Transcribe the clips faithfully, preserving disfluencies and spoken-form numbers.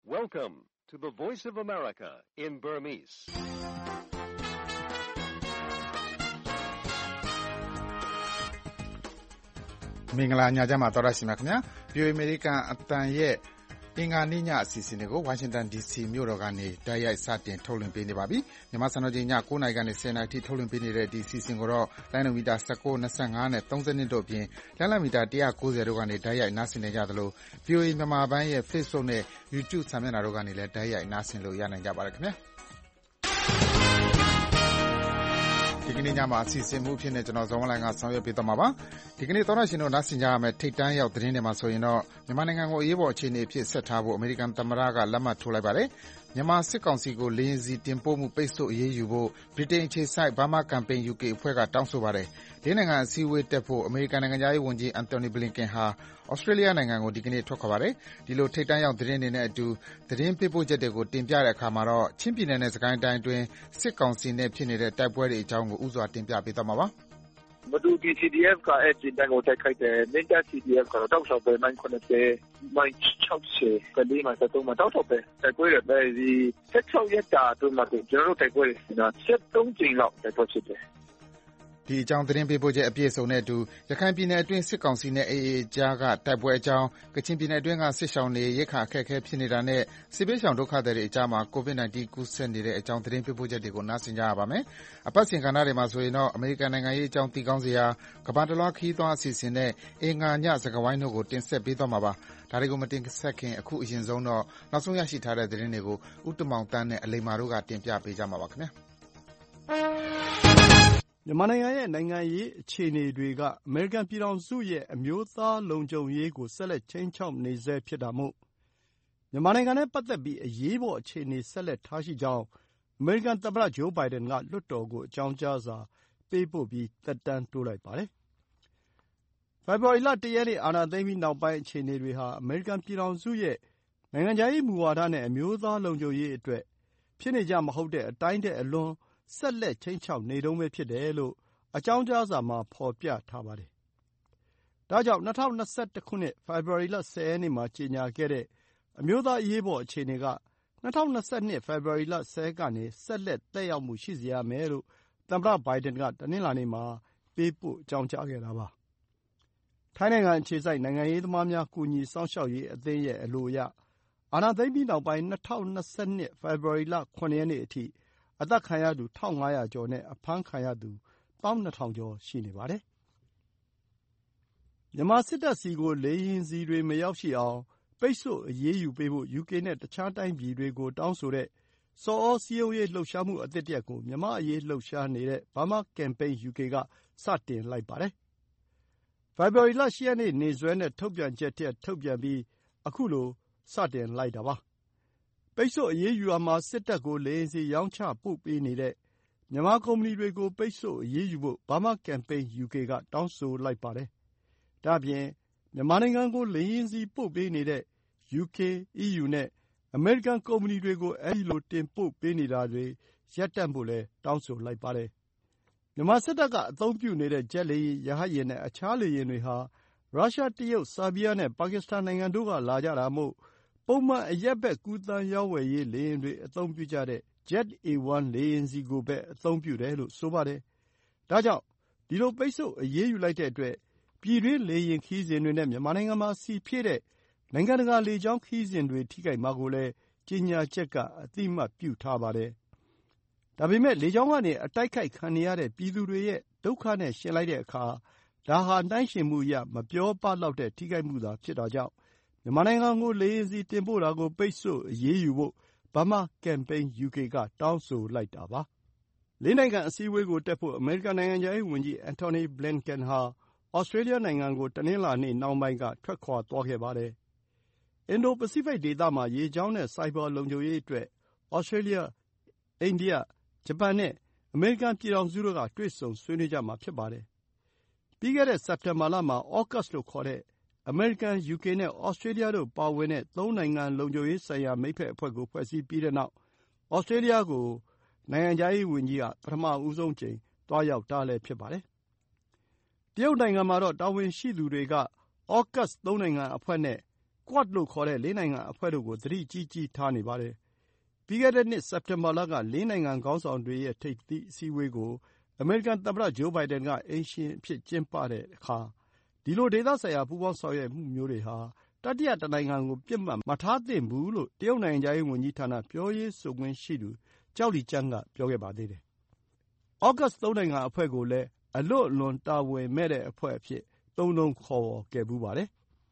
Welcome to the Voice of America in Burmese. ။မင်္ဂလာညချမ်းပါသောရရှိမြခင်ဗျာ။ ဗီအိုအေ အမေရိကန်အသံရဲ့အင်္ဂါနေ့ညအစီအစဉ်တွေကိုဝါရှင်တန်ဒီစီမြို့တော်ကနေတိုက်ရိုက်စတင်ထုတ်လွှင့်ပေးနေပါပြီ။မြန်မာစံတော်ချိန်ညကိုးနာရီကနေဆယ်နာရီထိထုတ်လွှင့်ပေးနေတဲ့ဒီအစီအစဉ်ကိုတော့လိုင်းနိုမီတာ၁၉, ၂၅နဲ့၃၂တို့အပြင်လမ်းလမ်းမီတာ၁၉၀တို့ကနေတိုက်ရိုက်နားဆင်နေကြသလို ဗီအိုအေမြန်မာပိုင်းရဲ့ Facebook နဲ့ YouTube စာမျက်နှာတို့ကနေလည်းတိုက်ရိုက်နားဆင်လို့ရနိုင်ကြပါတယ်ခင်ဗျာ။ဒီကနေ့ညမှာအစီအစဉ်မှုအဖြစ်နဲ့ကျွန်တော်ဇော်ဝင်းလိုင်ကဆောင်ရွက်ပေးသွားမှာပါ။ဒီကနေ့သောရရှင်တို့နားဆင်ကြရမယ့်ထိပ်တန်းရောက်သတင်းတွေမှာဆိုရင်တော့မြန်မာနိုင်ငံကိုအရေးပေါ်အခြေအနေအဖြစ်ဆက်ထားဖို့အမေရိကန်သမ္မတကလက်မှတ်ထိုးလိုက်ပါတယ်။မြန်မာစစ်ကောင်စီကိုလေယာဉ်စီတင်ပို့မှုပိတ်ဆို့အရေးယူဖို့ဗြိတိန်အခြေစိုက် Burma Campaign ယူ ကေ အဖွဲ့ကတောင်းဆိုပါတယ်။လေးနိုင်ငံအစည်းအဝေးတက်ဖို့အမေရိကန်နိုင်ငံခြားရေးဝန်ကြီး Antony Blinken ဟာဩစတြေးလျနိုင်ငံကိုဒီကနေ့ထွက်ခွာပါတယ်။ဒီလိုထိပ်တန်းရောက်သတင်းတွေနဲ့အတူသတင်းပေးပို့ချက်တွေကိုတင်ပြတဲ့အခါမှာတော့ချင်းပြည်နယ်နဲ့စကိုင်းတိုင်းအတွင်းစစ်ကောင်စီနဲ့ဖြစ်နေတဲ့တိုက်ပွဲတွေအကြောင်းကိုဥစွာတင်ပြပေးသွားမှာပါ။မတူပီ စီ ဒီ အက်ဖ် ကအဲ့ဒီတန်ကိုတိုက်ခိုက်တယ်။မင်းတပ် စီ ဒီ အက်ဖ် ကတော့တောက်လျှောက်ပဲမိုင်းခုနှစ်ဆယ်မိုင်း၆၀ကလေးမှာသုံးမှာတောက်လျှောက်ပဲတိုက်ပွဲတွေပဲဒီ၁၆ရက်တာအတွင်းမှာကျွန်တော်တို့တိုက်ပွဲတွေနော်၁၃ကြိမ်လောက်တိုက်ပွဲဖြစ်တယ်။ဒီအကြောင်းသတင်းပေးပို့ချက်အပြည့်အစုံနဲ့အတူရခိုင်ပြည်နယ်အတွင်းစစ်ကောင်စီနဲ့ အေအေ ကြားကတိုက်ပွဲအကြောင်းကချင်ပြည်နယ်အတွင်းကစစ်ရှောင်တွေရိက္ခာအခက်အခဲဖြစ်နေတာနဲ့စစ်ဘေးရှောင်ဒုက္ခသည်တွေအကြားမှာ ကိုဗစ် ၁၉ ကူးစက်နေတဲ့အကြောင်းသတင်းပေးပို့ချက်တွေကိုနားဆင်ကြရပါမယ်။အပတ်စဉ်ကဏ္ဍတွေမှာဆိုရင်တော့အမေရိကန်နိုင်ငံရေးအကြောင်းသိကောင်းစရာကမ္ဘာတလွှားခရီးသွားအစီအစဉ်နဲ့အင်္ဂါညစကားဝိုင်းတို့ကိုတင်ဆက်ပေးသွားမှာပါ။ဒါတွေကိုမတင်ဆက်ခင်အခုအရင်ဆုံးတော့နောက်ဆုံးရရှိထားတဲ့သတင်းတွေကိုဦးတမောင်တန်းနဲ့အလိမ္မာတို့ကတင်ပြပေးကြမှာပါခင်ဗျာ။မြန်မာနိုင်ငံရဲ့နိုင်ငံရေးအခြေအနေတွေကအမေရိကန်ပြည်ထောင်စုရဲ့အမျိုးသားလုံခြုံရေးကိုဆက်လက်ခြိမ်းခြောက်နေဆဲဖြစ်တာမို့မြန်မာနိုင်ငံနဲ့ပတ်သက်ပြီးအရေးပေါ်အခြေအနေဆက်လက်ထားရှိကြောင်းအမေရိကန်သမ္မတဂျိုးဘိုင်ဒန်ကလွှတ်တော်ကိုအကြောင်းကြားစာပေးပို့ပြီးသက်တမ်းတိုးလိုက်ပါတယ်။ဖေဖော်ဝါရီလ၁ရက်နေ့အာဏာသိမ်းပြီးနောက်ပိုင်းအခြေအနေတွေဟာအမေရိကန်ပြည်ထောင်စုရဲ့နိုင်ငံခြားရေးမူဝါဒနဲ့အမျိုးသားလုံခြုံရေးအတွက်ဖြစ်နေကျမဟုတ်တဲ့အတိုင်းထက်အလွန်ဆက်လက်ခြိမ်းခြောက်နေတုန်းပဲဖြစ်တယ်လို့အကြောင်းကြားစာမှာဖော်ပြထားပါတယ်။ဒါကြောင့်၂၀၂၁ခုနှစ်ဖေဖော်ဝါရီလ၁၀ရက်နေ့မှာကြေညာခဲ့တဲ့အမျိုးသားအရေးပေါ်အခြေအနေက၂၀၂၂ဖေဖော်ဝါရီလ၁၀ကနေဆက်လက်သက်ရောက်မှုရှိစေရမယ်လို့သမ္မတဘိုင်ဒန်ကတနင်္လာနေ့မှာပေးပို့အကြောင်းကြားခဲ့တာပါ။ထိုင်းနိုင်ငံအခြေစိုက်နိုင်ငံရေးသမားများကူညီစောင့်ရှောက်ရေးအသင်းရဲ့အလိုအရအာဏာသိမ်းပြီးနောက်ပိုင်း၂၀၂၂ဖေဖော်ဝါရီလ၇ရက်နေ့အထိအသတ်ခံရသူ၁၅၀၀ကျော်နဲ့အဖမ်းခံရသူ၁၂ထောင်ကျော်ရှိနေပါတယ်။မြန်မာစစ်တပ်ဆီကိုလေယာဉ်ဆီတွေမရောက်ရှိအောင်ပိတ်ဆို့အရေးယူပေးဖို့ယူကေနဲ့တခြားတိုင်းပြည်တွေကိုတောင်းဆိုတဲ့ဆော်ဩစည်းရုံးရေးလှုပ်ရှားမှုအသစ်တရပ်ကိုမြန်မာ့အရေးလှုပ်ရှားနေတဲ့ Burma Campaign ယူ ကေ ကစတင်လိုက်ပါတယ်။ဖေဖော်ဝါရီလ၈ရက်နေ့နေ့စွဲနဲ့ထုတ်ပြန်ချက်တရပ်ထုတ်ပြန်ပြီးအခုလိုစတင်လိုက်တာပါ။ပိတ်ဆို့အရေးယူရာမှာစစ်တပ်ကိုလေယာဉ်ဆီရောင်းချပို့ပေးနေတဲ့မြန်မာကုမ္ပဏီတွေကိုပိတ်ဆို့အရေးယူဖို့ Burma Campaign ယူ ကေ ကတောင်းဆိုလိုက်ပါတယ်။ဒါ့အပြင်မြန်မာနိုင်ငံကိုလေယာဉ်ဆီပို့ပေးနေတဲ့ယူကေ၊အီးယူနဲ့အမေရိကန်ကုမ္ပဏီတွေကိုအဲဒီလိုတင်ပို့ပေးနေတာတွေရပ်တန့်ဖို့လည်းတောင်းဆိုလိုက်ပါတယ်။မြန်မာစစ်တပ်ကအသုံးပြုနေတဲ့ဂျက်လေယာဉ်၊ရဟတ်ယာဉ်နဲ့အခြားလေယာဉ်တွေဟာရုရှား၊တရုတ်၊ဆားဘီးယားနဲ့ပါကစ္စတန်နိုင်ငံတို့ကလာကြတာမို့ပုံမှန်အရပ်ဘက်ကူးသန်းရောင်းဝယ်ရေးလေယာဉ်တွေအသုံးပြုကြတဲ့ Jet အေ ဝမ်း လေယာဉ်ဆီကိုပဲအသုံးပြုတယ်လို့ဆိုပါတယ်။ဒါကြောင့်ဒီလိုပိတ်ဆို့အရေးယူလိုက်တဲ့အတွက်ပြည်တွင်းလေယာဉ်ခရီးစဉ်တွေနဲ့မြန်မာနိုင်ငံမှာဆီဖြည့်တဲ့နိုင်ငံတကာလေကြောင်းခရီးစဉ်တွေထိခိုက်မှာကိုလည်းကြေညာချက်ကအသိအမှတ်ပြုထားပါတယ်။ဒါပေမဲ့လေကြောင်းကနေအတိုက်ခိုက်ခံနေရတဲ့ပြည်သူတွေရဲ့ဒုက္ခနဲ့ယှဉ်လိုက်တဲ့အခါဒါဟာနှိုင်းယှဉ်မှုအရမပြောပလောက်တဲ့ထိခိုက်မှုသာဖြစ်တာကြောင့်မြန်မာနိုင်ငံကိုလေယာဉ်ဆီတင်ပို့တာကိုပိတ်ဆို့အရေးယူဖို့ Burma Campaign ယူ ကေ ကတောင်းဆိုလိုက်တာပါ။လေးနိုင်ငံအစည်းအဝေးကိုတက်ဖို့အမေရိကန်နိုင်ငံခြားရေးဝန်ကြီး Antony Blinken ဟာဩစတြေးလျနိုင်ငံကိုတနင်္လာနေ့နှောင်းပိုင်းကထွက်ခွာသွားခဲ့ပါတယ်။အင်ဒိုပစိဖိတ်ဒေသမှာရေကြောင်းနဲ့ဆိုက်ဘာလုံခြုံရေးအတွက်ဩစတြေးလျ၊အိန္ဒိယ၊ဂျပန်နဲ့အမေရိကန်ပြည်ထောင်စုတို့ကတွေ့ဆုံဆွေးနွေးကြမှာဖြစ်ပါတယ်။ပြီးခဲ့တဲ့စက်တင်ဘာလမှာ အော့ကတ်စ်လို့ခေါ်တဲ့အမေရိကန်၊ယူကေနဲ့ဩစတြေးလျတို့ပါဝင်တဲ့သုံးနိုင်ငံလုံခြုံရေးဆိုင်ရာမိတ်ဖက်အဖွဲ့ကိုဖွဲ့စည်းပြီးတဲ့နောက်ဩစတြေးလျကိုနိုင်ငံခြားရေးဝန်ကြီးကပထမဆုံးအကြိမ်သွားရောက်တာလည်းဖြစ်ပါတယ်။တရုတ်နိုင်ငံမှာတော့တာဝန်ရှိသူတွေကအော့ကတ်စ်သုံးနိုင်ငံအဖွဲ့နဲ့ Quad လို့ခေါ်တဲ့လေးနိုင်ငံအဖွဲ့တို့ကိုသတိကြီးကြီးထားနေပါတယ်။ပြီးခဲ့တဲ့နှစ်စက်တင်ဘာလကလေးနိုင်ငံခေါင်းဆောင်တွေရဲ့ထိပ်သီးအစည်းအဝေးကိုအမေရိကန်သမ္မတဂျိုးဘိုင်ဒန်ကအိမ်ရှင်အဖြစ်ကျင်းပတဲ့အခါဒီလိုဒေသဆိုင်ရာပူးပေါင်းဆောင်ရွက်မှုမျိုးတွေဟာတတိယတနိုင်ငံကိုပြစ်မှတ်မထားသင့်ဘူးလို့တရုတ်နိုင်ငံခြားရေးဝန်ကြီးဌာနပြောရေးဆိုခွင့်ရှိသူကျောက်လီကျန်းကပြောခဲ့ပါသေးတယ်။ဩဂတ်စ်သုံးနိုင်ငံအဖွဲ့ကိုလည်းအလွတ်အလွန်တာဝန်မဲ့တဲ့အဖွဲ့အဖြစ်သုံးနှုန်းခေါ်ဝေါ်ခဲ့ဖူးပါတယ်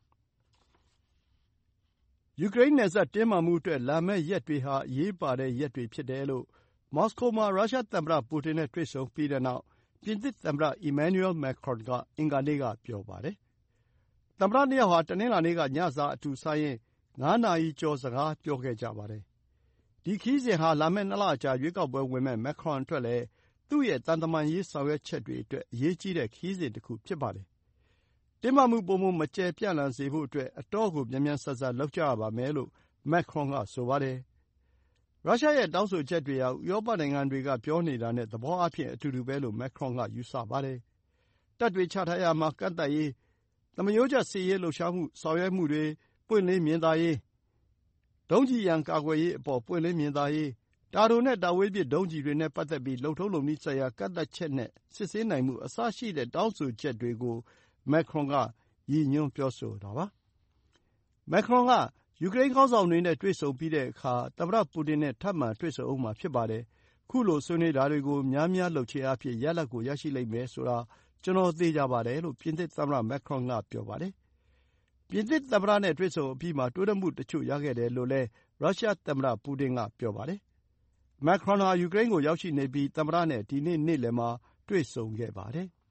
။ယူကရိန်းနယ်စပ်တင်းမာမှုအတွက်လာမယ့်ရက်တွေဟာအရေးပါတဲ့ရက်တွေဖြစ်တယ်လို့မော်စကိုမှာရုရှားသမ္မတပူတင်နဲ့တွေ့ဆုံပြီးတဲ့နောက်ပြင်သစ်သမ္မတအီမန်နျူးယ်မက်ခရွန်ကအင်္ဂါနေ့ကပြောပါတယ်။သမ္မတနှစ်ယောက်ဟာတနင်္လာနေ့ကညစာအတူစားရင်းငါးနာရီကျော်စကားပြောခဲ့ကြပါတယ်။ဒီခရီးစဉ်ဟာလာမယ့်နှစ်လအကြာရွေးကောက်ပွဲဝင်မယ့်မက်ခရွန်အတွက်လည်းသူ့ရဲ့သံတမန်ရေးဆောင်ရွက်ချက်တွေအတွက်အရေးကြီးတဲ့ခရီးစဉ်တခုဖြစ်ပါတယ်။တင်းမာမှုပိုမိုမကျယ်ပြန့်လာစေဖို့အတွက်အတော့်ကိုမြန်မြန်ဆန်ဆန်လုပ်ကြရပါမယ်လို့မက်ခရွန်ကဆိုပါတယ်။ရုရှားရဲ့တောင်းဆိုချက်တွေဟာဥရောပနိုင်ငံတွေကပြောနေတာနဲ့သဘောအားဖြင့်အတူတူပဲလို့မက်ခရွန်ကယူဆပါတယ်။တပ်တွေချထားရာမှာကန့်သတ်ရေး၊သမားရိုးကျစစ်ရေးလှုပ်ရှားမှုဆောင်ရွက်မှုတွေပွင့်လင်းမြင်သာရေး၊ဒုံးကျည်ရန်ကာကွယ်ရေးအပေါ်ပွင့်လင်းမြင်သာရေး၊တာတိုနဲ့တာဝေးပစ်ဒုံးကျည်တွေနဲ့ပတ်သက်ပြီးလုပ်ထုံးလုပ်နည်းဆိုင်ရာကန့်သတ်ချက်နဲ့စစ်ဆေးနိုင်မှုအစရှိတဲ့တောင်းဆိုချက်တွေကိုမက်ခရွန်ကရည်ညွှန်းပြောဆိုတာပါ။မက်ခရွန်ကယူကရိန်းခေါင်းဆောင်တွေနဲ့တွေ့ဆုံပြီးတဲ့အခါသမ္မတပူတင်နဲ့ထပ်မံတွေ့ဆုံဦးမှာဖြစ်ပါတယ်။ခုလိုဆွေးနွေးတာတွေကိုများများလုပ်ခြင်းအားဖြင့်ရလဒ်ကိုရရှိလိမ့်မယ်ဆိုတာကျွန်တော်သေချာပါတယ်လို့ပြင်သစ်သမ္မတမက်ခရွန်ကပြောပါတယ်။ပြင်သစ်သမ္မတနဲ့တွေ့ဆုံအပြီးမှာတိုးတက်မှုတချို့ရခဲ့တယ်လို့လည်းရုရှားသမ္မတပူတင်ကပြောပါတယ်။မက်ခရွန်ဟာယူကရိန်းကိုရောက်ရှိနေပြီးသမ္မတနဲ့ဒီနေ့နေ့လယ်မှာတွေ့ဆုံခဲ့ပါတယ်။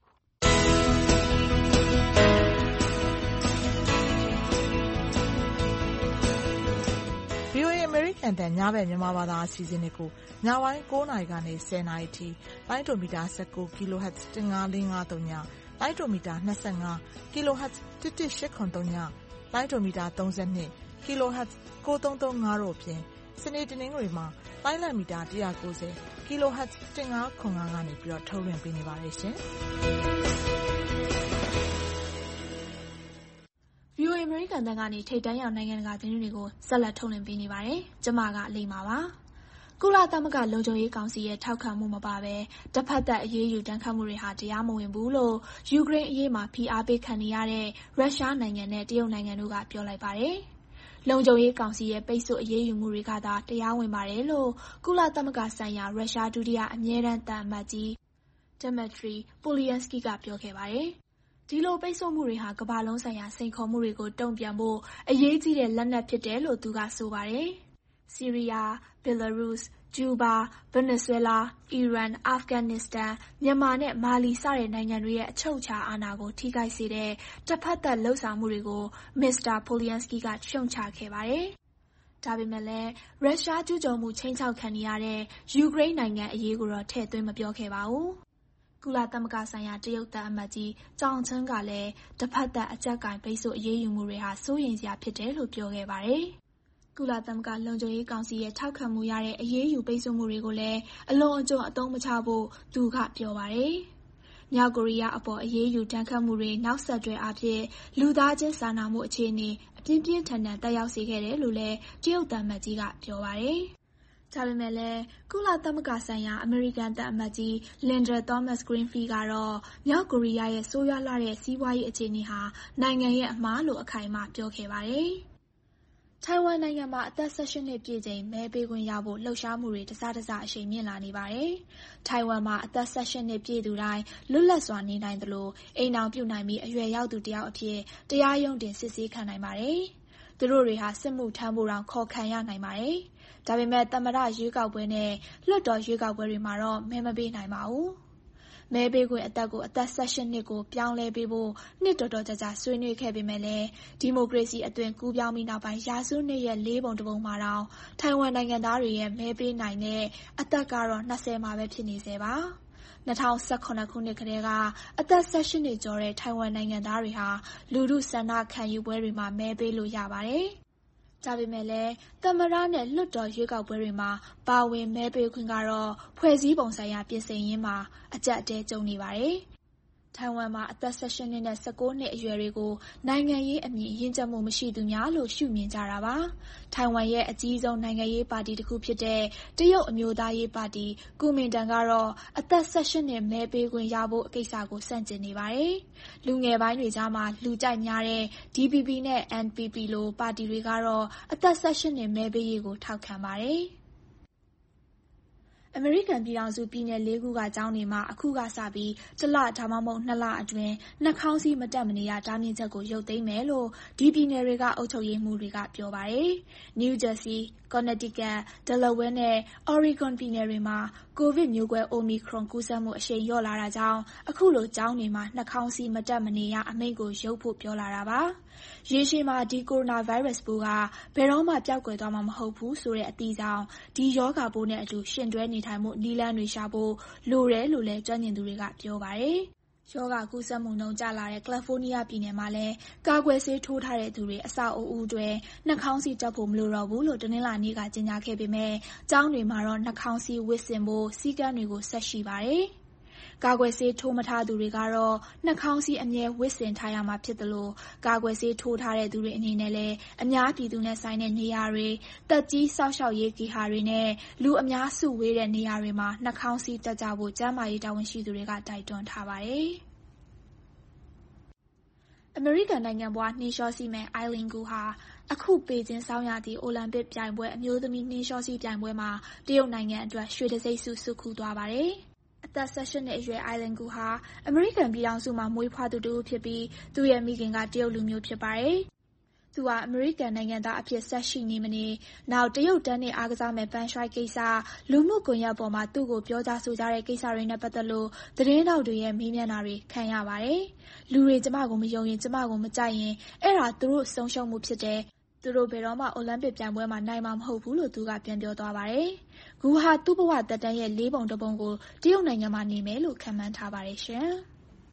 ဗွီအိုအေ အမေရိကန်အသံညဘက်မြန်မာဘာသာအစီအစဉ်တွေကိုညပိုင်းကိုးနာရီကနေဆယ်နာရီထိလိုင်းဒိုမီတာ၁၉ kHz ၁၅၄၅၃ညလိုင်းဒိုမီတာ၂၅ kHz ၁၁၈၇၃ညလိုင်းဒိုမီတာ၃၂ kHz ၉၃၃၅တို့အပြင်စနေတနင်္ဂနွေမှာလိုင်းလံမီတာ၁၉၀ kHz ၁၅၇၅ကနေပြီးတော့ထုတ်လွှင့်ပေးနေပါတယ်ရှင်။ဗွီအိုအေ အမေရိကန်အသံကနေထိပ်တန်းရောက်နိုင်ငံတကာသတင်းတွေကိုဆက်လက်ထုတ်လွှင့်ပေးနေပါတယ်။ကျွန်မကအလိမ္မာပါ။ကုလသမဂ္ဂလုံခြုံရေးကောင်စီရဲ့ထောက်ခံမှုမပါဘဲတစ်ဖက်သက်အရေးယူတန်းခတ်မှုတွေဟာတရားမဝင်ဘူးလို့ယူကရိန်းအရေးမှာဖိအားပေးခံနေရတဲ့ရုရှားနိုင်ငံနဲ့တရုတ်နိုင်ငံတို့ကပြောလိုက်ပါတယ်။လုံခြုံရေးကောင်စီရဲ့ပိတ်ဆို့အရေးယူမှုတွေကသာတရားဝင်ပါတယ်လို့ကုလသမဂ္ဂဆိုင်ရာရုရှားဒုတိယအမြဲတမ်းသံအမတ်ကြီး Dmitry Polyansky ကပြောခဲ့ပါတယ်။ဒီလိုပိတ်ဆို့မှုတွေဟာကမ္ဘာလုံးဆိုင်ရာစိန်ခေါ်မှုတွေကိုတုံ့ပြန်ဖို့အရေးကြီးတဲ့လက်နက်ဖြစ်တယ်လို့သူကဆိုပါတယ်။ဆီးရီးယား၊ဘယ်လာရုစ်၊ကျူးဘား၊ဗင်နီဇွဲလား၊အီရန်၊အာဖဂန်နစ္စတန်၊မြန်မာနဲ့မာလီစတဲ့နိုင်ငံတွေရဲ့အချုပ်အခြာအာဏာကိုထိခိုက်စေတဲ့တစ်ဖက်သက်လှုံ့ဆော်မှုတွေကိုမစ္စတာ Polyansky ကရှုတ်ချခဲ့ပါတယ်။ဒါပေမဲ့လည်းရုရှားကျူးကျော်မှုခြိမ်းခြောက်ခံနေရတဲ့ယူကရိန်းနိုင်ငံအရေးကိုတော့ထည့်သွင်းမပြောခဲ့ပါဘူး။ကုလသမဂ္ဂဆိုင်ရာတရုတ်သံအမတ်ကြီးကြောင်ချန်းကလည်းတစ်ဖက်သက်အကြပ်ကိုင်ပိတ်ဆို့အရေးယူမှုတွေဟာစိုးရိမ်စရာဖြစ်တယ်လို့ပြောခဲ့ပါတယ်။ကုလသမဂ္ဂလုံခြုံရေးကောင်စီရဲ့ထောက်ခံမှုရတဲ့အရေးယူပိတ်ဆို့မှုတွေကိုလည်းအလွန်အကျွံအသုံးမချဖို့သူကပြောပါတယ်။မြောက်ကိုရီးယားအပေါ်အရေးယူတန်းခတ်မှုတွေနောက်ဆက်တွဲအဖြစ်လူသားချင်းစာနာမှုအခြေအနေအပြင်းပြင်းထန်ထန်တက်ရောက်စေခဲ့တယ်လို့လည်းတရုတ်သံအမတ်ကြီးကပြောပါတယ်။ဒါပေမဲ့လည်းကုလသမဂ္ဂဆိုင်ရာအမေရိကန်သံအမတ်ကြီးလင်ဒါသောမတ်ဂရင်းဖီးကတော့မြောက်ကိုရီးယားရဲ့ဆိုးရွားလှတဲ့စီးပွားရေးအခြေအနေဟာနိုင်ငံရဲ့အမှားလို့အခိုင်အမာပြောခဲ့ပါတယ်။ထိုင်ဝမ်နိုင်ငံမှာအသက်၁၈နှစ်ပြည့်ချိန်မဲပေးခွင့်ရဖို့လှုပ်ရှားမှုတွေတစတစအရှိန်မြင့်လာနေပါတယ်။ထိုင်ဝမ်မှာအသက်၁၈နှစ်ပြည့်သူတိုင်းလွတ်လပ်စွာနေနိုင်သလိုအိမ်အောင်ပြုနိုင်ပြီးအရွယ်ရောက်သူတယောက်အဖြစ်တရားရုံးတင်စစ်ဆေးခံနိုင်ပါတယ်။သူတို့တွေဟာစစ်မှုထမ်းဖို့တောင်ခေါ်ခံရနိုင်ပါတယ်။ဒါပေမဲ့သမ္မတရွေးကောက်ပွဲနဲ့လွှတ်တော်ရွေးကောက်ပွဲတွေမှာတော့မဲမပေးနိုင်ပါဘူး။မဲပေးခွင့်အသက်ကိုအသက်၁၈နှစ်ကိုပြောင်းလဲပေးဖို့နှစ်တော်တော်ကြာကြာဆွေးနွေးခဲ့ပေမဲ့လည်းဒီမိုကရေစီအသွင်ကူးပြောင်းပြီးနောက်ပိုင်းရာစုနှစ်ရဲ့လေးပုံတစ်ပုံမှာတောင်ထိုင်ဝမ်နိုင်ငံသားတွေရဲ့မဲပေးနိုင်တဲ့အသက်ကတော့၂၀မှာပဲဖြစ်နေသေးပါ။၂၀၁၇ခုနှစ်ကတည်းကအသက်၁၈နှစ်ကျော်တဲ့ထိုင်ဝမ်နိုင်ငံသားတွေဟာလူထုဆန္ဒခံယူပွဲတွေမှာမဲပေးလို့ရပါတယ်။ဒါပေမဲ့လည်းသမ္မတနဲ့လွှတ်တော်ရွေးကောက်ပွဲတွေမှာပါဝင်မဲပေးခွင့်ကတော့ဖွဲ့စည်းပုံဆိုင်ရာပြင်ဆင်ရေးမှာအကျပ်အတည်းကြုံနေပါတယ်။ထိုင်ဝမ်မှာအသက်၁၈နှစ်နဲ့၁၉နှစ်အရွယ်တွေကိုနိုင်ငံရေးအမြင်ရင့်ကျက်မှုမရှိသူများလို့ရှုမြင်ကြတာပါ။ထိုင်ဝမ်ရဲ့အကြီးဆုံးနိုင်ငံရေးပါတီတစ်ခုဖြစ်တဲ့တရုတ်အမျိုးသားရေးပါတီကူမင်တန်ကတော့အသက်၁၈နှစ်မဲပေးခွင့်ရဖို့ကိစ္စကိုဆန့်ကျင်နေပါတယ်။လူငယ်ပိုင်းတွေကြားမှာလူကြိုက်များတဲ့ ဒီ ပီ ပီ နဲ့ အန် ပီ ပီ လိုပါတီတွေကတော့အသက်၁၈နှစ်မဲပေးရေးကိုထောက်ခံပါတယ်။အမေရိကန်ပြည်ထောင်စုပြည်နယ်လေးခုကကျောင်းတွေမှာအခုကစပြီးတစ်လဒါမှမဟုတ်နှစ်လအတွင်းနှာခေါင်းစည်းမတပ်မနေရတားမြစ်ချက်ကိုရုပ်သိမ်းမယ်လို့ဒီပြည်နယ်တွေကအုပ်ချုပ်ရေးမှူးတွေကပြောပါတယ်။ New Jersey, Connecticut, Delaware နဲ့ Oregon ပြည်နယ်တွေမှာကိုဗစ်မျိုးကွဲ Omicron ကူးစက်မှုအရှိန်လျော့လာတာကြောင့်အခုလိုကျောင်းတွေမှာနှာခေါင်းစည်းမတပ်မနေရအမိန့်ကိုရုပ်ဖို့ပြောလာတာပါ။ရေရှည်မှာဒီကိုရိုနာဗိုင်းရပ်စ်ပိုးကဘယ်တော့မှပျောက်ကွယ်သွားမှာမဟုတ်ဘူးဆိုတဲ့အသိကြောင့်ဒီရောဂါပိုးနဲ့အတူယှဉ်တွဲနေထိုင်မှုနည်းလမ်းတွေရှာဖို့လိုတယ်လို့လည်းကျွမ်းကျင်သူတွေကပြောပါတယ်။ရောဂါကူးစက်မှုနှုန်းကျလာတဲ့ကယ်လီဖိုးနီးယားပြည်နယ်မှာလည်းကာကွယ်ဆေးထိုးထားတဲ့သူတွေအဆောက်အဦတွေနှာခေါင်းစည်းတပ်ဖို့မလိုတော့ဘူးလို့တနင်္လာနေ့ကကြေညာခဲ့ပေမဲ့ကျောင်းတွေမှာတော့နှာခေါင်းစည်းဝတ်ဆင်ဖို့စည်းကမ်းတွေကိုဆက်ရှိပါတယ်။ကာကွယ်ဆေးထိုးမထားသူတွေကတော့နှာခေါင်းစည်းအမြဲဝတ်ဆင်ထားရမှာဖြစ်သလိုကာကွယ်ဆေးထိုးထားတဲ့သူတွေအနေနဲ့လည်းအများပြည်သူနဲ့ဆိုင်တဲ့နေရာတွေတက်ကြီးစောက်ရှောက်ရေးဂေဟာတွေနဲ့လူအများစုဝေးတဲ့နေရာတွေမှာနှာခေါင်းစည်းတပ်ကြဖို့ကျန်းမာရေးတာဝန်ရှိသူတွေကတိုက်တွန်းထားပါတယ်။အမေရိကန်နိုင်ငံပွားနှင်းလျှောစီးမယ်အိုင်လင်ဂူဟာအခုပေကျင်းဆောင်းရာသီအိုလံပစ်ပြိုင်ပွဲအမျိုးသမီးနှင်းလျှောစီးပြိုင်ပွဲမှာတရုတ်နိုင်ငံအတွက်ရွှေတံဆိပ်ဆုစုခုသွားပါတယ်။အသက်၁၈နှစ်အရွယ်အိုင်လင်ဂူဟာအမေရိကန်ပြည်ထောင်စုမှာမွေးဖွားသူတစ်ဦးဖြစ်ပြီးသူ့ရဲ့မိခင်ကတရုတ်လူမျိုးဖြစ်ပါတယ်။သူဟာအမေရိကန်နိုင်ငံသားအဖြစ်ဆက်ရှိနေမနေနောက်တရုတ်တန်းနဲ့အားကစားမဲ့ပန်းရွှိုက်ကိစ္စလူမှုကွန်ရက်ပေါ်မှာသူ့ကိုပြောကြားဆိုကြတဲ့ကိစ္စတွေနဲ့ပတ်သက်လို့သတင်းတောက်တွေရဲ့မေးမြန်းတာတွေခံရပါတယ်။လူတွေကျမကိုမယုံရင်ကျမကိုမကြိုက်ရင်အဲ့ဒါသူတို့ဆုံးရှုံးမှုဖြစ်တယ်။သူတို့ဘယ်တော့မှအိုလံပစ်ပြိုင်ပွဲမှာနိုင်မှာမဟုတ်ဘူးလို့သူကပြန်ပြောသွားပါတယ်။ဂူဟာသူ့ဘဝသက်တမ်းရဲ့လေးပုံတစ်ပုံကိုတရုတ်နိုင်ငံမှာနေမယ်လို့ခန့်မှန်းထားပါတယ်ရှင်။